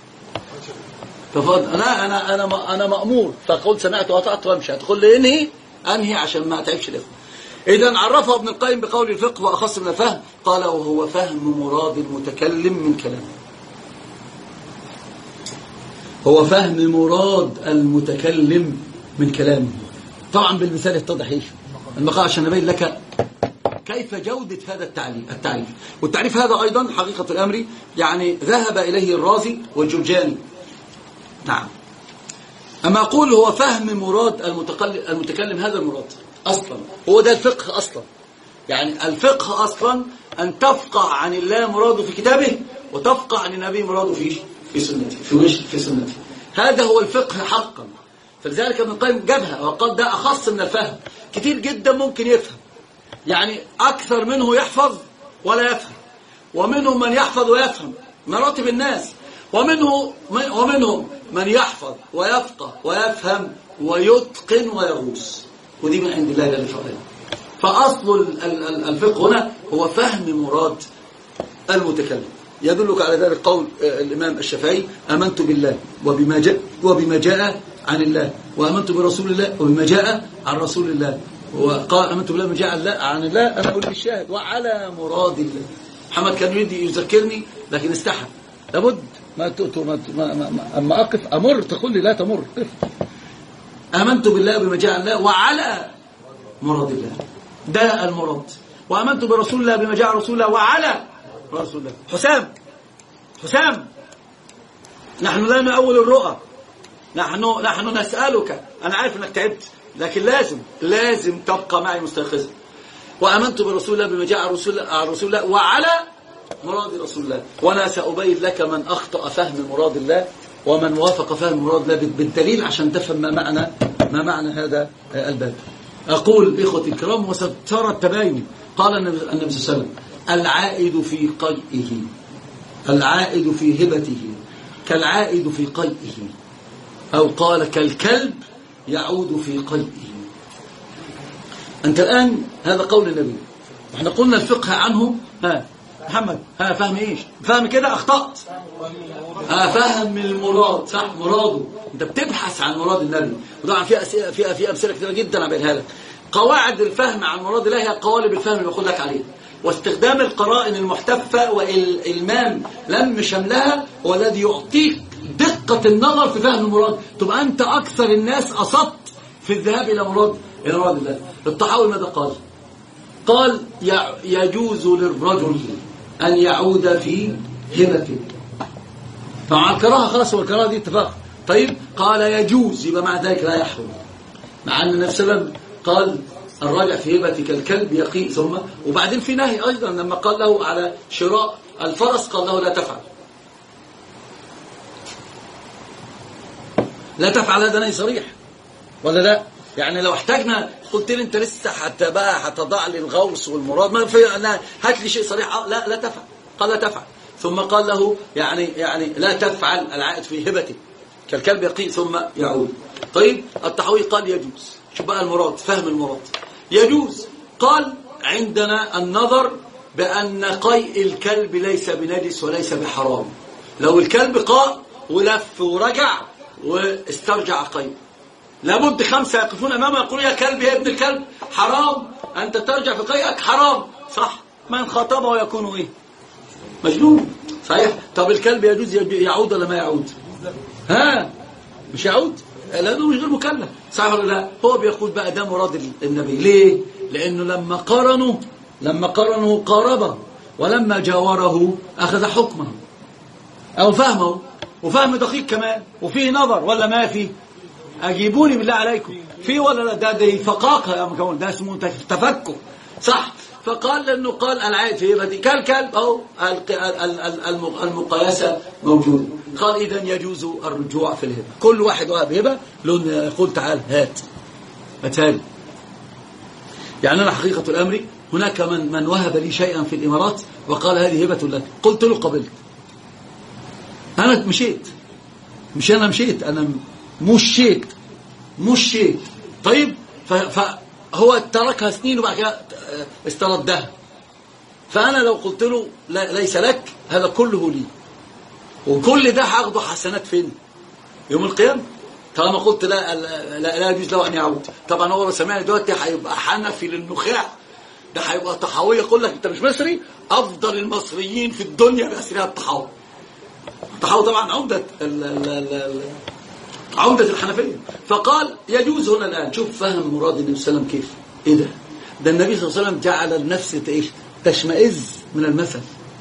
تفضل. أنا أنا أنا أنا مأمور، فقلت سمعت وأطعت وأمشي. هتقول لي انهي أنهي عشان ما أتعبش الإخوة. إذا عرفه ابن القيم بقول الفقه وأخص من الفهم، قال وهو فهم مراد المتكلم من كلامه. هو فهم مراد المتكلم من كلامه. طبعا بالمثال يتضح ايش المقام عشان نبين لك كيف جودة هذا التعريف التعريف والتعريف هذا أيضا حقيقة الأمر يعني ذهب إليه الرازي والجرجاني. نعم. أما أقول هو فهم مراد المتكلم هذا المراد أصلا، هو ده الفقه أصلا. يعني الفقه أصلا أن تفقه عن الله مراده في كتابه، وتفقه عن النبي مراده في في سنته في في سنته. هذا هو الفقه حقا. فلذلك ابن القيم جابها وقال ده أخص من الفهم. كتير جدا ممكن يفهم، يعني أكثر منه يحفظ ولا يفهم، ومنهم من يحفظ ويفهم، مراتب الناس، ومنه من ومنهم من يحفظ ويفقه ويفهم ويتقن ويغوص، ودي من عند الله جل وعلا. فأصل الفقه هنا هو فهم مراد المتكلم. يدلك على ذلك قول الإمام الشافعي: آمنت بالله وبما جاء وبما جاء عن الله، وآمنت برسول الله وبما جاء عن رسول الله. وقال آمنت بالله وبما جاء عن الله، أنا أقول بالشاهد وعلى مراد الله. محمد كان يريد يذكرني لكن استحى. لابد ما ما ما ما أما أقف أمر تقول لي لا تمر. آمنت بالله وبما جاء عن الله وعلى مراد الله، ده المراد. وآمنت برسول الله بما جاء رسول الله وعلى رسول الله. حسام حسام نحن لا نؤول الرؤى، نحن نحن نسألك. أنا عارف أنك تعبت، لكن لازم لازم تبقى معي مستيقظا. وآمنت برسول الله بما جاء عن رسول الله وعلى مراد رسول الله. وأنا سأبين لك من أخطأ فهم مراد الله ومن وافق فهم مراد الله بالدليل عشان تفهم ما معنى ما معنى هذا الباب. أقول إخوتي الكرام وسترى التباين. قال النبي صلى الله عليه وسلم: العائد في قيئه العائد في هبته كالعائد في قيئه، أو قال كالكلب يعود في قيئه. أنت الآن هذا قول النبي، احنا قلنا الفقه عنه. ها محمد، ها فهم ايش؟ فهم كده أخطأت. ها فهم المراد، صح، مراده. انت بتبحث عن مراد النبي، وطبعا في أسئلة في في أمثلة كثيرة جدا أبينها لك. قواعد الفهم عن مراد الله هي قوالب الفهم اللي بقول لك عليها، واستخدام القرائن المحتفة والإلمام لم شملها هو الذي يعطيك دقة النظر في فهم المراد. تبقى أنت أكثر الناس أصبت في الذهاب إلى مراد إلى مراد الله. الطحاوي ماذا قال؟ قال: يجوز للرجل أن يعود في هبته. طبعا الكراهة خلاص، هو الكراهة دي اتفاق. طيب قال يجوز، يبقى مع ذلك لا يحرم، مع أن النبي صلى الله عليه وسلم قال: الراجع في هبتك الكلب يقي. ثم وبعدين في نهي أيضا لما قال له على شراء الفرس، قال له لا تفعل لا تفعل. هذا نهي صريح ولا لا؟ يعني لو احتاجنا قلت لي انت لسه حتى بقى هتضع لي الغوص والمراد، ما في، انا هات لي شيء صريح. لا لا تفعل. قال لا تفعل. ثم قال له يعني يعني لا تفعل العائد في هبته كالكلب يقي ثم يعود. طيب الطحاوي قال يجوز. شو بقى المراد؟ فهم المراد يجوز. قال: عندنا النظر بأن قيء الكلب ليس بنجس وليس بحرام. لو الكلب قاء ولف ورجع واسترجع قيء، لابد خمسة يقفون أمامه يقولون: يا كلب يا ابن الكلب، حرام أنت ترجع في قيئك، حرام. صح؟ من خاطبه يكون إيه؟ مجنون. صحيح؟ طب الكلب يجوز يعود ولا ما يعود؟ ها؟ مش يعود؟ لأنه مش غير مكلف. صحيح ولا لا؟ هو بيقول بقى ده مراد النبي. ليه؟ لأنه لما قارنوا لما قارنوا قاربه، ولما جاوره أخذ حكمه أو فهمه، وفهم دقيق كمان، وفيه نظر ولا ما فيه؟ أجيبوني بالله عليكم، فيه ولا لا؟ ده ده فقاقة يا مكون، ده اسمه تفكك. صح؟ فقال لأنه قال العائد في هبتي كالكلب، أو المقايسة موجودة. قال إذن يجوز الرجوع في الهبة. كل واحد وهب هبة لون يقول تعال هات هات. يعني أنا حقيقة الأمر هناك من من وهب لي شيئا في الإمارات وقال هذه هبة لك، قلت له قبلت. أنا مشيت، مش أنا مشيت، أنا مشيت مشيت. طيب فهو تركها سنين وبعد كده استردها. فأنا لو قلت له لا ليس لك، هذا كله لي، وكل ده هاخده حسنات فين؟ يوم القيامة. طالما قلت لا لا, لا يجوز له أن يعود. طبعا هو سمعني دلوقتي هيبقى حنفي للنخاع، ده هيبقى طحاوي يقول لك أنت مش مصري، أفضل المصريين في الدنيا بأسرها الطحاوي. الطحاوي طبعا عمدة ال ال ال عمدة الحنفية. فقال يجوز هنا الآن. شوف فهم مراد النبي صلى الله عليه وسلم كيف. إيه ده؟ ده النبي صلى الله عليه وسلم جعل النفس إيش؟ تشمئز من المثل.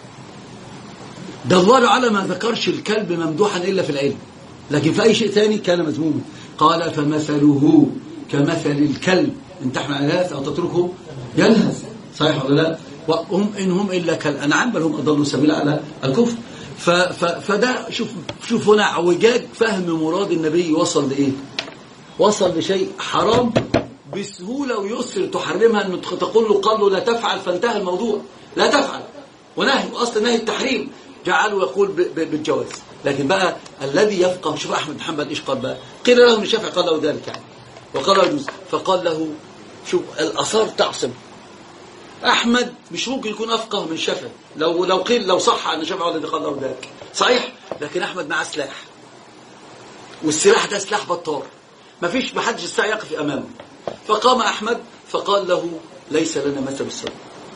ده الله تعالى ما ذكرش الكلب ممدوحا إلا في العلم، لكن في أي شيء ثاني كان مذموما. قال فمثله كمثل الكلب إن تحمل على الهاث أو تتركه يلهث. صحيح ولا لا؟ وهم إن هم إلا كالأنعام بل هم أضلوا سبيلا على الكفر. فده شوف شوف هنا اعوجاج فهم مراد النبي وصل لإيه؟ وصل لشيء حرام بسهولة ويسر تحرمها، أن تقول له قال له لا تفعل فانتهى الموضوع. لا تفعل ونهي، وأصل نهي التحريم جعله يقول بالجواز. لكن بقى الذي يفقه، شوف أحمد محمد إيش قال بقى. قيل له أن الشافعي قال له ذلك يعني وقال له يجوز، فقال له شوف الآثار تعصم. أحمد مش ممكن يكون أفقه من الشافعي لو لو قيل لو صح أن الشافعي هو الذي قال له ذلك صحيح، لكن أحمد معاه سلاح، والسلاح ده سلاح بطار ما فيش محدش يستطيع يقف أمامه. فقام أحمد فقال له ليس لنا مثل السوء.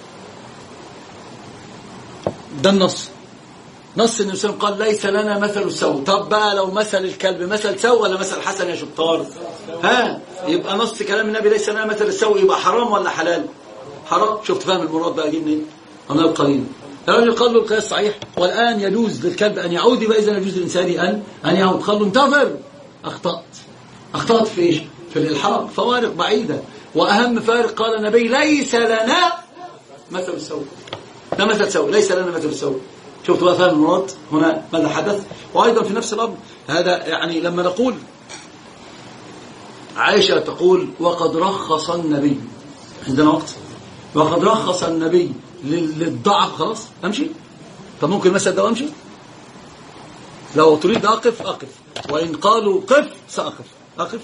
ده النص نص النبي صلى الله عليه وسلم قال ليس لنا مثل السوء. طب بقى لو مثل الكلب مثل سوء ولا مثل حسن يا شطار؟ ها يبقى نص كلام النبي ليس لنا مثل السوء يبقى حرام ولا حلال؟ حرام. شفت فهم المراد بقى جه منين؟ أنا القرين. الرجل قال له القياس صحيح والآن يجوز للكلب أن يعود، يبقى إذا يجوز للإنسان أن أن يعود. قال له انتظر، أخطأت أخطأت في إيش؟ في الإلحاق. فوارق بعيدة، وأهم فارق قال النبي ليس لنا مثل السوء. لا مثل سوء، ليس لنا مثل السوء. شفت بقى فهم المراد هنا ماذا حدث. وأيضا في نفس الأمر هذا يعني لما نقول عائشة تقول وقد رخص النبي، عندنا وقت، وقد رخص النبي للضعف، خلاص أمشي. طب ممكن مثلا ده أمشي، لو تريد أقف أقف، وإن قالوا قف سأقف أقف.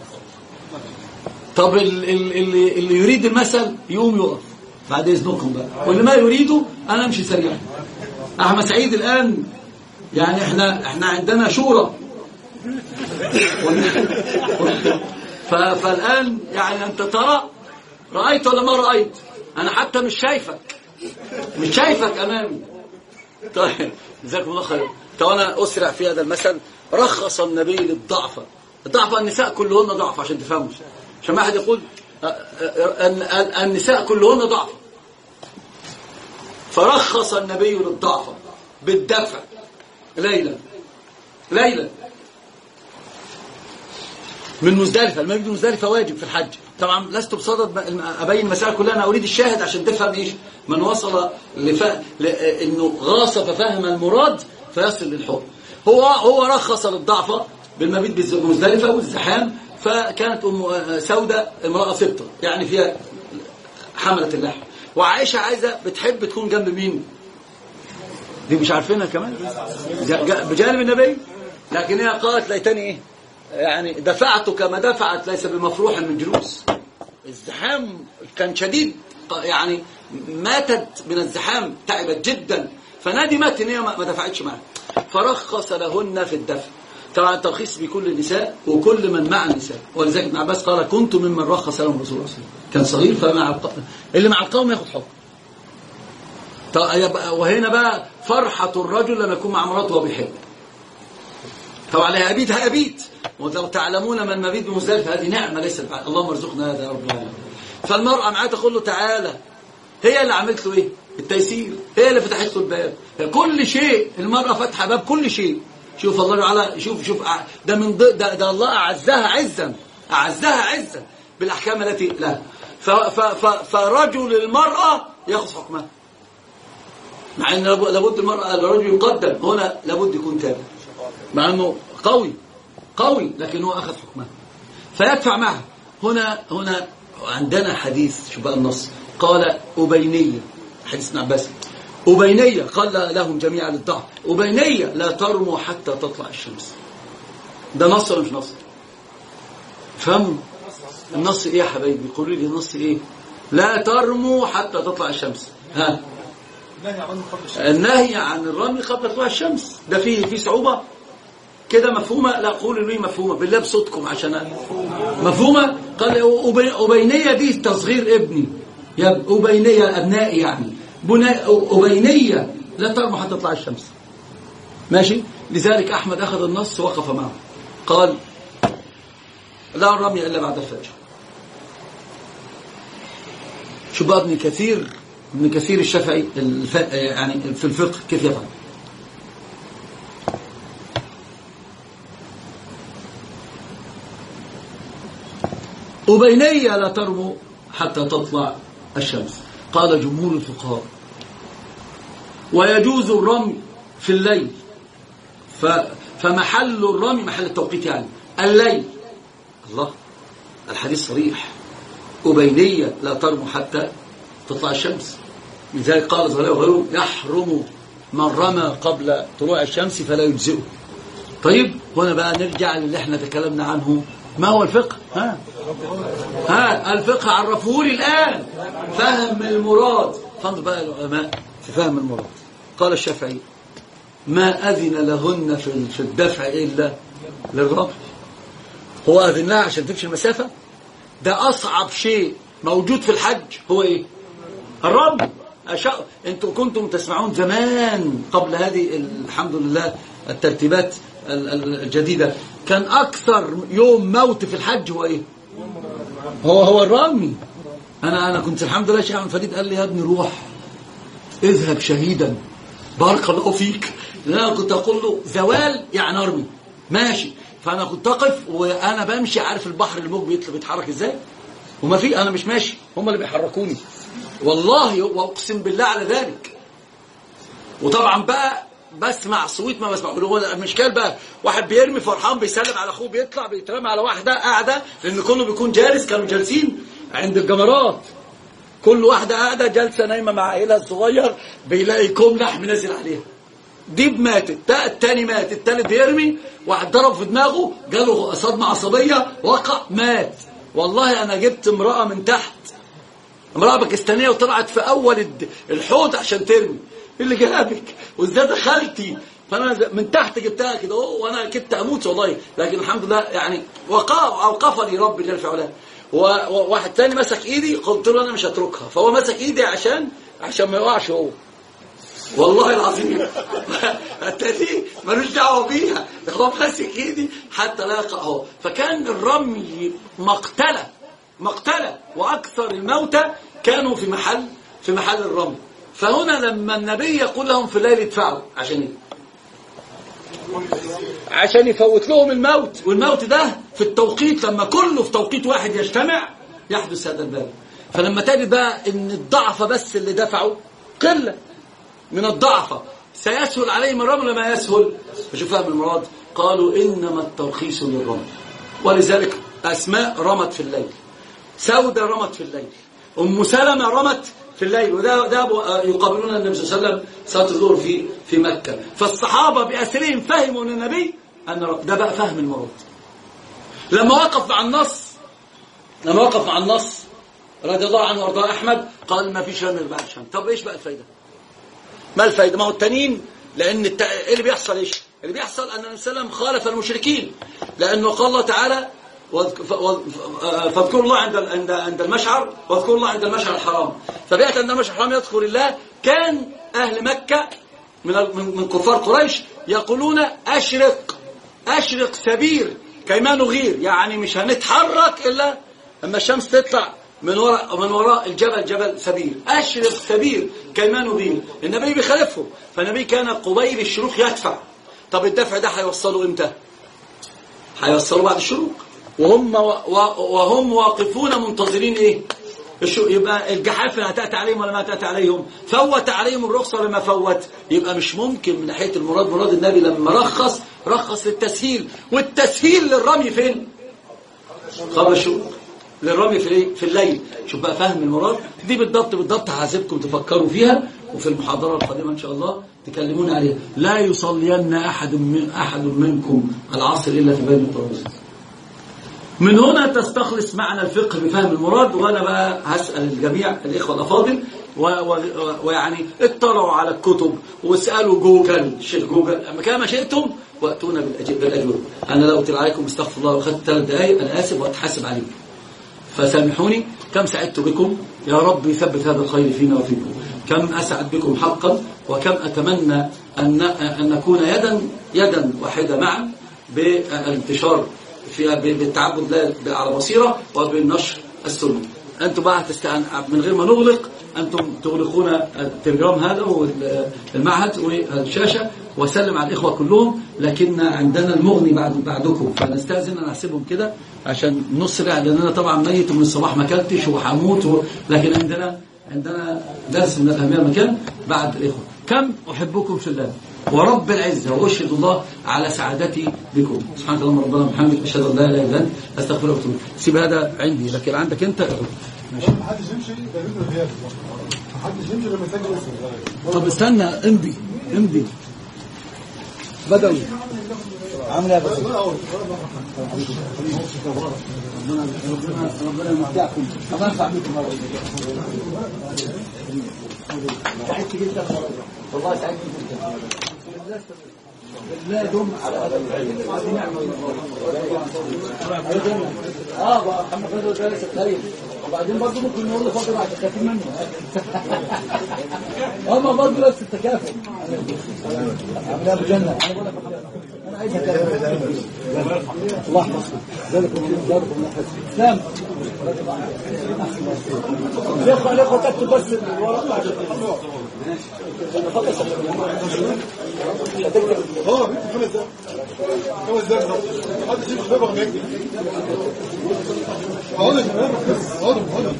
طب اللي, اللي يريد المثل يقوم يقف بعد إذنكم بقى، واللي ما يريده أنا أمشي سريعا. أحمد سعيد الآن يعني إحنا إحنا عندنا شورى فالآن يعني أنت ترى رأيت ولا ما رأيت؟ أنا حتى مش شايفك مش شايفك أمامي. طيب جزاكم الله خير. طب أنا أسرع في هذا المثل. رخص النبي للضعف. الضعف النساء كلهن ضعف عشان تفهموا، عشان ما أحد يقول النساء كلهن ضعف. فرخص النبي للضعف بالدفع ليلا ليلا من مزدلفة. المبيت من مزدلفة واجب في الحج. طبعا لست بصدد أبين المسائل كلها، أنا أريد الشاهد عشان تفهم إيش من وصل لف... لأنه غاص ففهم المراد فيصل للحكم. هو هو رخص للضعفة بالمبيت بمزدلفة والزحام. فكانت أم سودة امرأة فطة يعني فيها حملة اللحم، وعائشة عايزة بتحب تكون جنب مين؟ دي مش عارفينها كمان بجانب النبي. لكن هي قالت ليتني إيه يعني دفعت كما دفعت ليس بمفروح من جلوس. الزحام كان شديد يعني ماتت من الزحام، تعبت جدا، فندمت ان هي ما دفعتش معها. فرخص لهن في الدفع. طبعا الترخيص بكل النساء وكل من مع النساء، ولذلك ابن عباس قال كنت ممن رخص لهم رسول الله كان صغير، فمع الق... اللي مع القوم ياخد حكم. وهنا بقى فرحة الرجل لما يكون مع مراته وبيحب. طبعا عليها أبيت هأبيت، ولو تعلمون من مبيت بمزدلفة هذه نعمة ليست بعد. اللهم ارزقنا هذا يا رب العالمين. فالمرأة معاه تقول له تعالى، هي اللي عملت له ايه؟ التيسير، هي اللي فتحت له الباب. كل شيء المرأة فتحة باب كل شيء. شوف الله تعالى، شوف شوف ده من ده, ده الله أعزها عزا أعزها عزا بالأحكام التي لها. فرجل المرأة يأخذ حكمها، مع أن لابد المرأة الرجل يقدم، هنا لابد يكون تابع مع أنه قوي قوي لكن هو أخذ حكمها فيدفع معها. هنا هنا عندنا حديث، شو بقى النص؟ قال أبينية، حديث ابن عباس، أبينية قال لهم جميعا للضعف أبينية لا ترموا حتى تطلع الشمس. ده نص ولا مش نص؟ فهموا النص ايه يا حبايبي؟ قولوا لي النص ايه؟ لا ترموا حتى تطلع الشمس. ها النهي عن الرمي قبل طلوع الشمس، ده فيه فيه صعوبة كده مفهومة؟ لا قولوا لي مفهومة بالله بصوتكم عشان مفهومة. قال أبينية دي تصغير ابني، يا أبينية أبنائي يعني، أبينية لا ترموا حتى تطلع الشمس. ماشي. لذلك أحمد أخذ النص ووقف معه قال لا الرمي إلا بعد الفجر. شو بقى ابن كثير ابن كثير الشافعي الف... يعني في الفقه كيف يفعل؟ أبينية لا ترموا حتى تطلع الشمس. قال جمهور الفقهاء ويجوز الرمي في الليل، ف... فمحل الرمي محل التوقيت يعني الليل. الله، الحديث صريح، أبينية لا ترموا حتى تطلع الشمس. لذلك قال زهري وغيره يحرم من رمى قبل طلوع الشمس فلا يجزئه. طيب هنا بقى نرجع للي احنا تكلمنا عنه، ما هو الفقه؟ ها ها الفقه عرفوه لي الآن، فهم المراد. فانظر بقى العلماء في فهم المراد. قال الشافعي ما أذن لهن في الدفع إلا للرمي. هو أذن لها عشان تمشي المسافة؟ ده أصعب شيء موجود في الحج هو إيه؟ الرمي. أشاء أنتم كنتم تسمعون زمان قبل هذه الحمد لله الترتيبات الجديدة، كان أكثر يوم موت في الحج هو إيه؟ هو هو الرمي. أنا أنا كنت الحمد لله شيخ عبد الفريد قال لي يا ابني روح اذهب شهيدا بارك الله فيك. أنا كنت أقول له زوال يعني أرمي ماشي. فأنا كنت أقف وأنا بمشي عارف البحر الموج بيطلع بيتحرك إزاي، وما في أنا مش ماشي، هم اللي بيحركوني والله وأقسم بالله على ذلك. وطبعا بقى بسمع صويت ما بسمع. هو المشكلة بقى واحد بيرمي فرحان بيسلم على أخوه بيطلع بيترمى على واحدة قاعدة، لأن كله بيكون جالس، كانوا جالسين عند الجمرات، كل واحدة قاعدة جالسة نايمة مع عائلها الصغير، بيلاقي كوم لحم نازل عليها. دي ماتت، التاني مات، التالت بيرمي، واحد ضرب في دماغه جاله صدمة عصبية وقع مات. والله أنا جبت امرأة من تحت، امرأة باكستانية، وطلعت في أول الحوض عشان ترمي. اللي جابك وازاي دخلتي؟ فأنا من تحت جبتها كده وأنا كنت أموت والله، لكن الحمد لله يعني وقع أوقفني ربي جل في علاه. وواحد تاني مسك إيدي، قلت له أنا مش هتركها، فهو مسك إيدي عشان عشان ما يقعش هو. والله العظيم التاني ملوش دعوه بيها، هو ماسك ايدي حتى لا يقع هو. فكان الرمي مقتله مقتله، واكثر الموتى كانوا في محل في محل الرمي. فهنا لما النبي يقول لهم في الليل ادفعوا عشان ايه؟ عشان يفوت لهم الموت. والموت ده في التوقيت، لما كله في توقيت واحد يجتمع يحدث هذا الباب. فلما تجد بقى ان الضعف بس اللي دفعوا قله من الضعفة، سيسهل عليهم الرمي ما يسهل. فشوف فهم المراد. قالوا إنما الترخيص للرمي. ولذلك أسماء رمت في الليل، سودة رمت في الليل، أم سلمة رمت في الليل. وده ده يقابلون النبي صلى الله عليه وسلم صلاة الظهر في في مكة. فالصحابة بأسرهم فهموا من النبي أن ده بقى فهم المراد. لما وقف مع النص لما وقف مع النص رضي الله عنه وارضاه أحمد قال ما فيش رمي بعد الشام. طب إيش بقى الفايدة؟ ما الفايدة؟ ما هو التانيين، لأن الت... إيه اللي بيحصل؟ إيش اللي بيحصل؟ أن النبي صلى الله عليه وسلم خالف المشركين، لأنه قال الله تعالى فاذكروا الله عند عند عند المشعر واذكروا الله عند المشعر الحرام. فبيأت عند المشعر الحرام يذكر الله. كان أهل مكة من من كفار قريش يقولون أشرق أشرق سبير كيما نغير، يعني مش هنتحرك إلا لما الشمس تطلع من وراء من وراء الجبل جبل سبير، أشرق سبير كيما نغير. النبي بيخالفه، فالنبي كان قبيل الشروق يدفع. طب الدفع ده هيوصلوا امتى؟ هيوصلوا بعد الشروق، وهم وهم واقفون منتظرين ايه؟ يبقى الجحافل هتأتي عليهم ولا ما هتأتي عليهم؟ فوت عليهم الرخصة ولا ما فوت؟ يبقى مش ممكن من ناحية المراد. مراد النبي لما رخص رخص للتسهيل، والتسهيل للرمي فين؟ قبل الشروق، للرمي في في الليل. شوف بقى فهم المراد. دي بالضبط بالضبط هسيبكم تفكروا فيها، وفي المحاضرة القادمة إن شاء الله تكلمون عليها. لا يصلين أحد من أحد منكم العصر إلا في بين الطريق. من هنا تستخلص معنى الفقه بفهم المراد. وأنا بقى هسأل الجميع الإخوة الأفاضل ويعني اطلعوا على الكتب واسألوا جوجل، الشيخ جوجل كما شئتم، وأتونا بالأجوبة. أنا لو قلت عليكم استغفر الله وأخذت ثلاث دقائق أنا آسف وأتحاسب عليكم، فسامحوني. كم سعدت بكم، يا رب يثبت هذا الخير فينا وفيكم. كم أسعد بكم حقا، وكم أتمنى أن أن نكون يدا يدا واحدة معا بالانتشار فيها بالتعبد على بصيرة وبالنشر السنة. أنتم بقى هتستعن من غير ما نغلق، أنتم تغلقون التليجرام هذا والمعهد والشاشة، وسلم على الإخوة كلهم. لكن عندنا المغني بعد بعدكم، فنستأذن أن أحسبهم كده عشان نسرع، لأن أنا طبعا ميت من الصباح ما كلتش وحموت و... لكن عندنا عندنا درس من الأهمية مكان بعد الإخوة. كم أحبكم في الله ورب العزة، وأشهد الله على سعادتي بكم. سبحانك اللهم ربنا وبحمدك، أشهد أن لا إله إلا أنت، أستغفرك وأتوب إليك. سيب هذا عندي، لكن عندك أنت ماشي. محدش يمشي ده بيقول غياب، محدش يمشي لما يسجل اسمه. طب استنى، امضي امضي بدوي عامل ايه يا بدوي؟ ربنا يمتعكم، الله ينفع بكم سعدت جدا والله، سعدت جدا بالله. دم على هذا العلم، هذه نعمه اه بقى محمد بدوي درس التاريخ، وبعدين برضه ممكن نقول له فاضل بعد التكافؤ منه هم برضه نفس التكافؤ. عاملها بجنة. انا عايز اتكلم الله يحفظكم، ذلك ذلك الله يحفظكم. اسلام يا اخوان يا اخوان تكتب بس الورق بعد اه خمس دقايق خمس دقايق محدش يمشي بابا ما يكتب. اقعد اقعد اقعد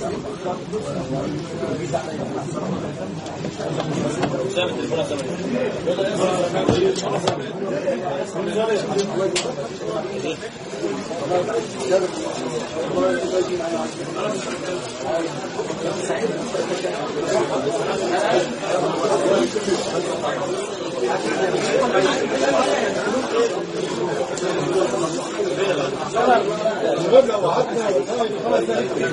لو قعدنا خمس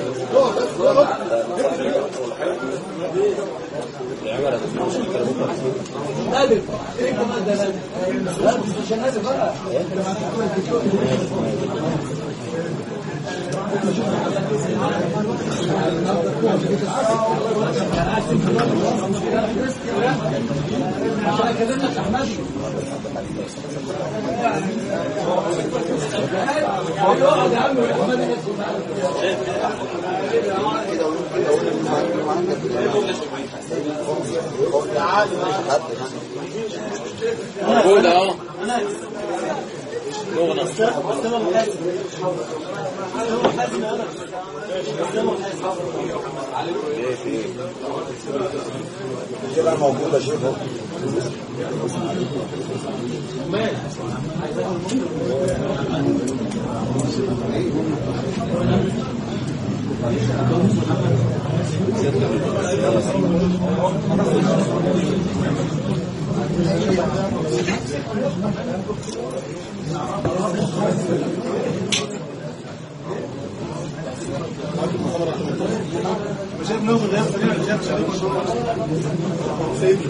نادر ايه كمان ده نادر لا مش نادر بقى عشان كلمنا احمدي يا عم احمدي موجود اهو. كده موجودة شوفوا شايف نوم ده سريع شايف سيد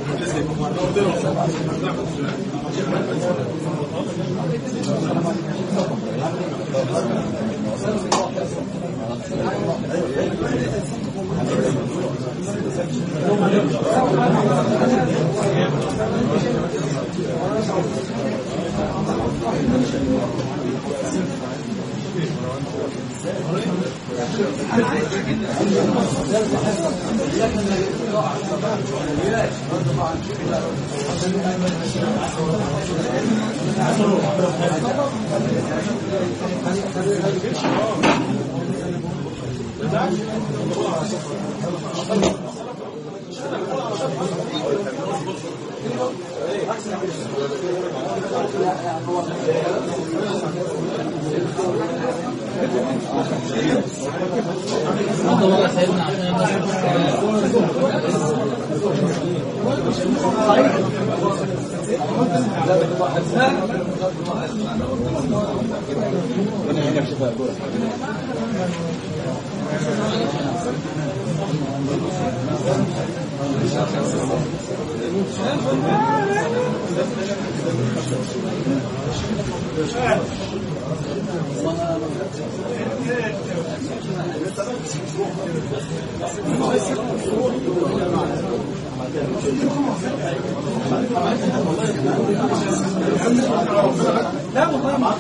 لا والله ما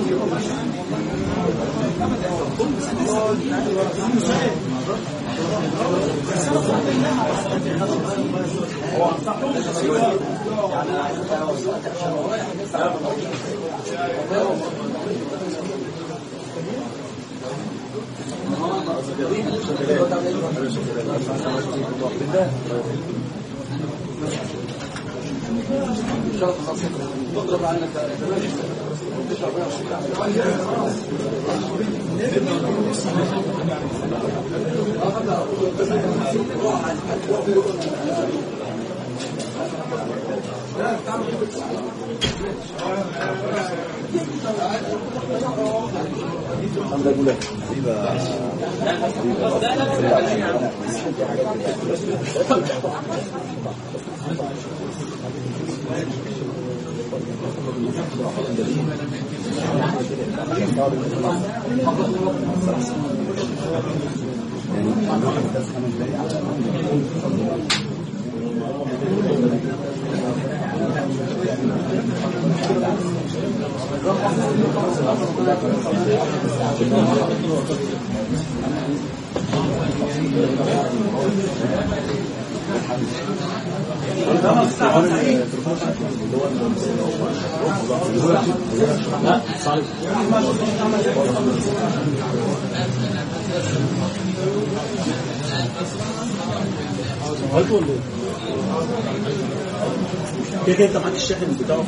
كده كده انت معاك الشاحن بتاعه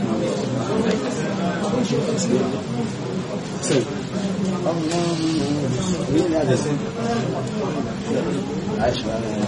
سيد الله مين قاعد سيد عايش معانا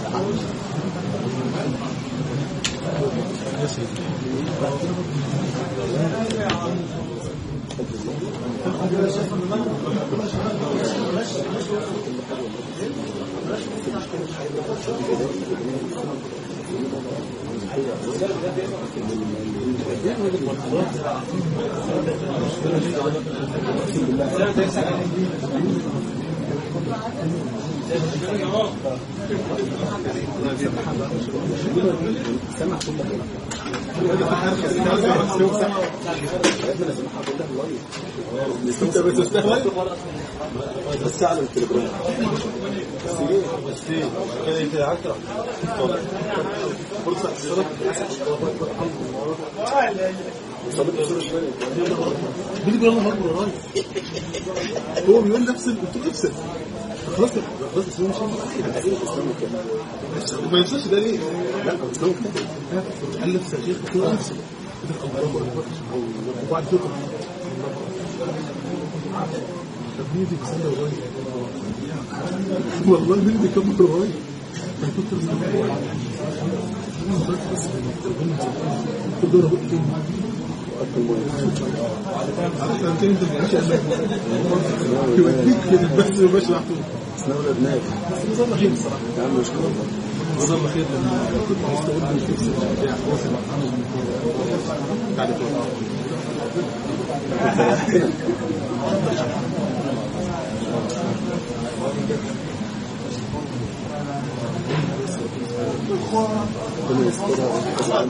سمع كل انت بتستهوى بس على التليفون بس كده انت عكره فرصه الصرف بيقول الله اكبر يا راجل هو بيقول نفس الدكتور نفسه خلاص خلاص اسمه مش ما ينساش ده ليه لا بس هو قال نفس الشيخ هو نفسه وبعد كده طب مين بيكسر وراي والله مين بيكمل وراي انا كنت كنت بقول فين عشان كده انت مش عارف يوديك كده بس مش محطوط اسمه ابنائك بس والله خير الصراحه يا عم مش كده والله خير لما كنت عايز تقول لي الفكس بتاع واصل محمد بعد كل يسترها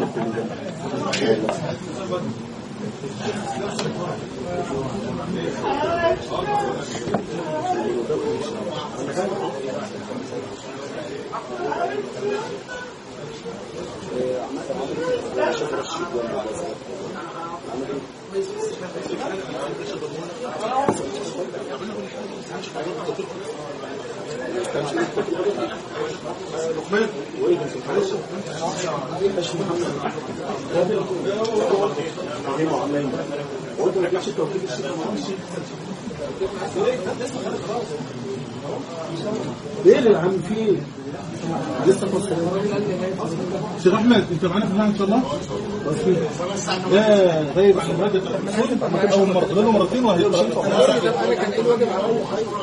لقمان وايه بس معلش مش محمد ايه معلم هو انت ما رجعتش التوكيل الشيخ ليه يا عم في ايه لسه فاصل شيخ احمد انت معانا في المعنى ان شاء الله لا غايب عن الماده اول مره له مرتين وهيبقى انا كان ايه الواجب عليا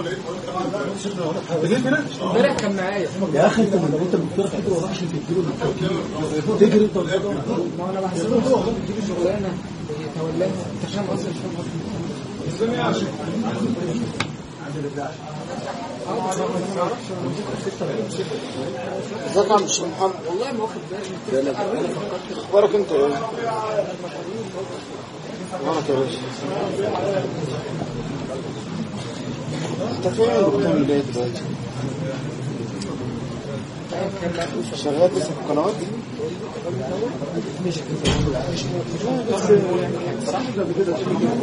امبارح كان معايا يا اخي انت لو انت بتقرا كده وراح عشان تديله تجري انت ما انا بحسبه هو بيجيب الشغلانه يتولاها انت فاهم اصلا مش فاهم ازيك يا عم الشيخ محمد؟ والله ما واخد بالي. اخبارك انت ايه؟ معاك يا باشا. انت فين وبتعمل ايه دلوقتي؟ شغال بس في القنوات؟ مش بس صراحة قبل كده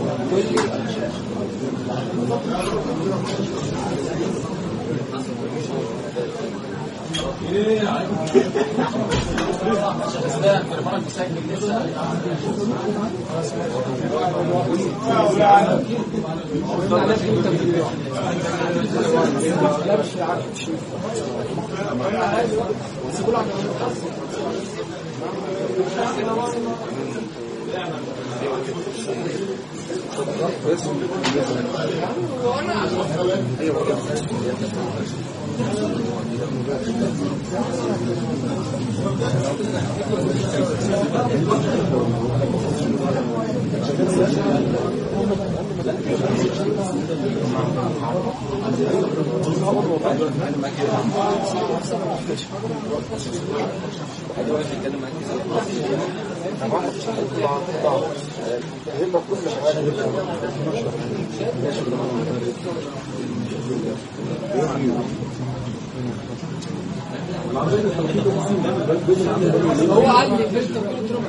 هو عندي فلتر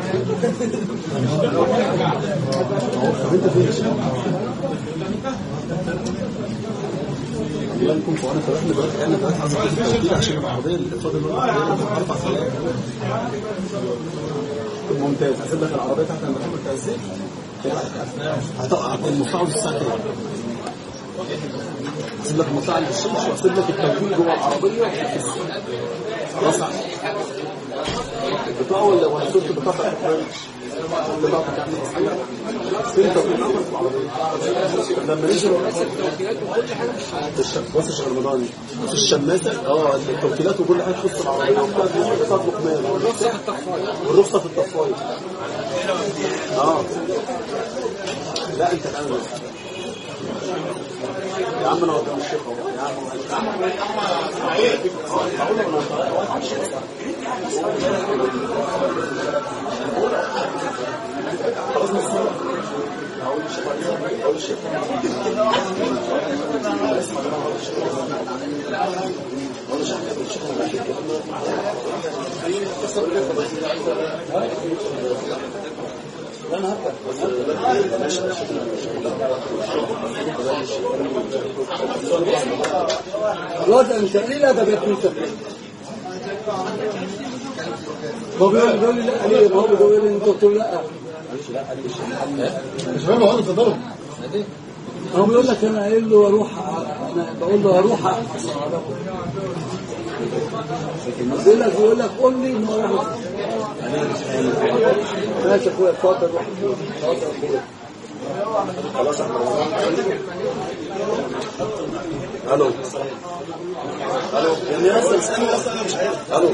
الله يكون في عونك. احنا دلوقتي انا دلوقتي عايز اعمل توكيل عشان العربيه اللي فاضل منها اربع ساعات. ممتاز. هسيب لك العربيه تحت عند محمد تنزيل هتقع المفتاح الساعه كده. هسيب لك المفتاح اللي في الشمس وهسيب لك التوكيل جوه العربيه خلاص. البطاقه ولا ولا صوت البطاقه البطاقه بتاعتك صحيحه فين توكيل العربيه في العربيه لما نزل بص يا شيخ رمضان في الشماسه اه التوكيلات وكل حاجه تخص العربيه وتطبق مال والرخصه في الطفايه. اه لا انت الان يا عم انا قدام الشيخ اهو يا عم اقول الشيخ اقول الشيخ انا الوضع مش ليه لا ده بيكون سفر ما بيقول لي لا ليه ما هو بيقول لي انت قلت له لا مش فاهم اقول اتفضلوا. هو بيقول لك انا قايل له اروح انا بقول له اروح بيقول لك بيقول لك قول لي ان هو ماشي يا اخويا اتفضل روح خلاص احنا الو الو يعني اصلا اسالني اصلا انا مش عارف. الو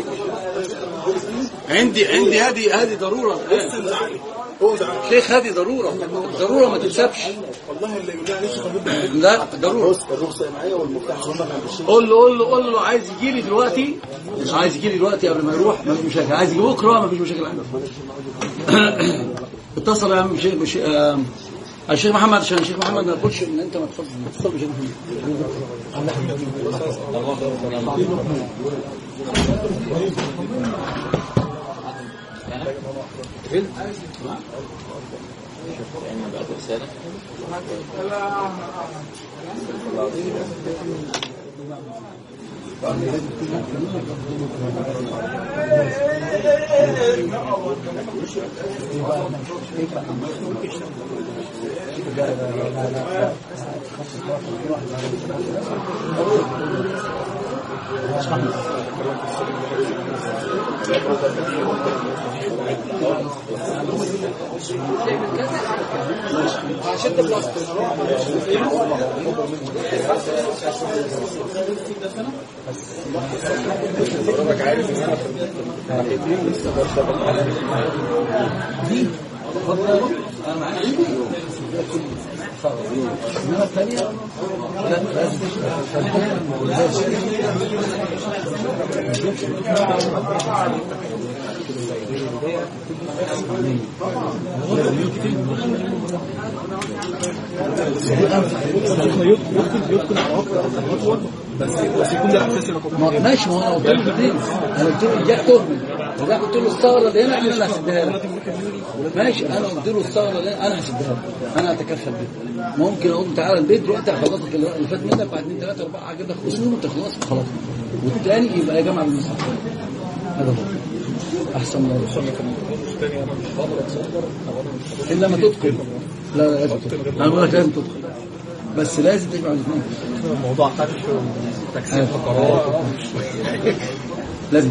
عندي عندي هذه هذه ضروره الان شيخ هذه ضروره ضروره ما تتسابش والله اللي يقول لي عليه شيخ لا ضروره. بص الرخصه معايا والمفتاح هم قول له قول له قول له عايز يجي لي دلوقتي مش عايز يجي لي دلوقتي قبل ما يروح ما فيش مشاكل عايز يجي بكره ما فيش مشاكل عنده. اتصل يا عم شيخ الشيخ محمد عشان الشيخ محمد ما يقولش ان انت ما تتصلش شد بلاستيك دي فقط. انما الثانيه لا لازم يدخل يدخل على خطوه بس بس يكون ده الاساس اللي ماشي. ما انا قلت له كده، انا قلت له اياك تهمل، وده قلت له الثغره اللي هنا انا اللي هسدها لك. ماشي، انا قلت له الثغره اللي هنا انا هسدها لك، انا هتكفل بيها. ممكن اقول تعالى البيت دلوقتي هخلص لك اللي فات منك، بعد اثنين ثلاثه اربعه هجيب لك اصول وانت خلاص خلاص، والثاني يبقى يا جماعه بالمصحف. هذا هو احسن ما الا ما تدخل. لا لا لازم تدخل، انا بقول لك لازم تدخل، بس لازم تجمع الاثنين. الموضوع بتاع تكسير فقرات لازم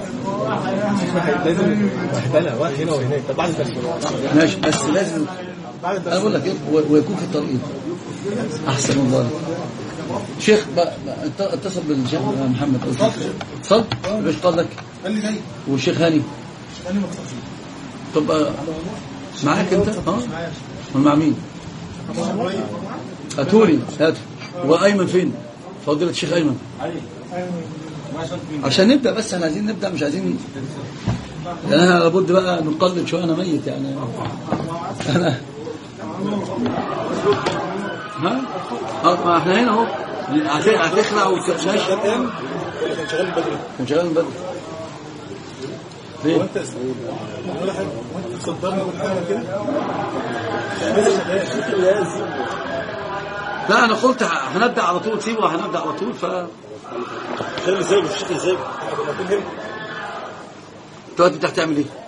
لازم بهدله هنا وهناك. طب بعد التكسير ماشي، بس لازم انا بقول لك ايه، ويكون في الطريق احسن والله. شيخ اتصل بالشيخ محمد اتصل ايش قال لك؟ قال لي جاي. والشيخ هاني قال لي ما اتصلش. طب معاك انت؟ اه مع مين؟ هاتولي هاتوا. وايمن فين؟ فضيلة الشيخ ايمن عشان نبدا. بس احنا عايزين نبدا، مش عايزين يعني انا لابد بقى نقلد شويه. انا ميت يعني انا ها اه ما احنا هنا اهو هتخلع وماشي. كان شغال بدري كان شغال بدري ليه؟ وانت ولا حاجه وانت تصدرني ولا حاجه كده. لا انا قلت هنبدا على طول، سيبه هنبدا على طول. ف خلي ازاي مش ازاي دلوقتي انت هتعمل ايه؟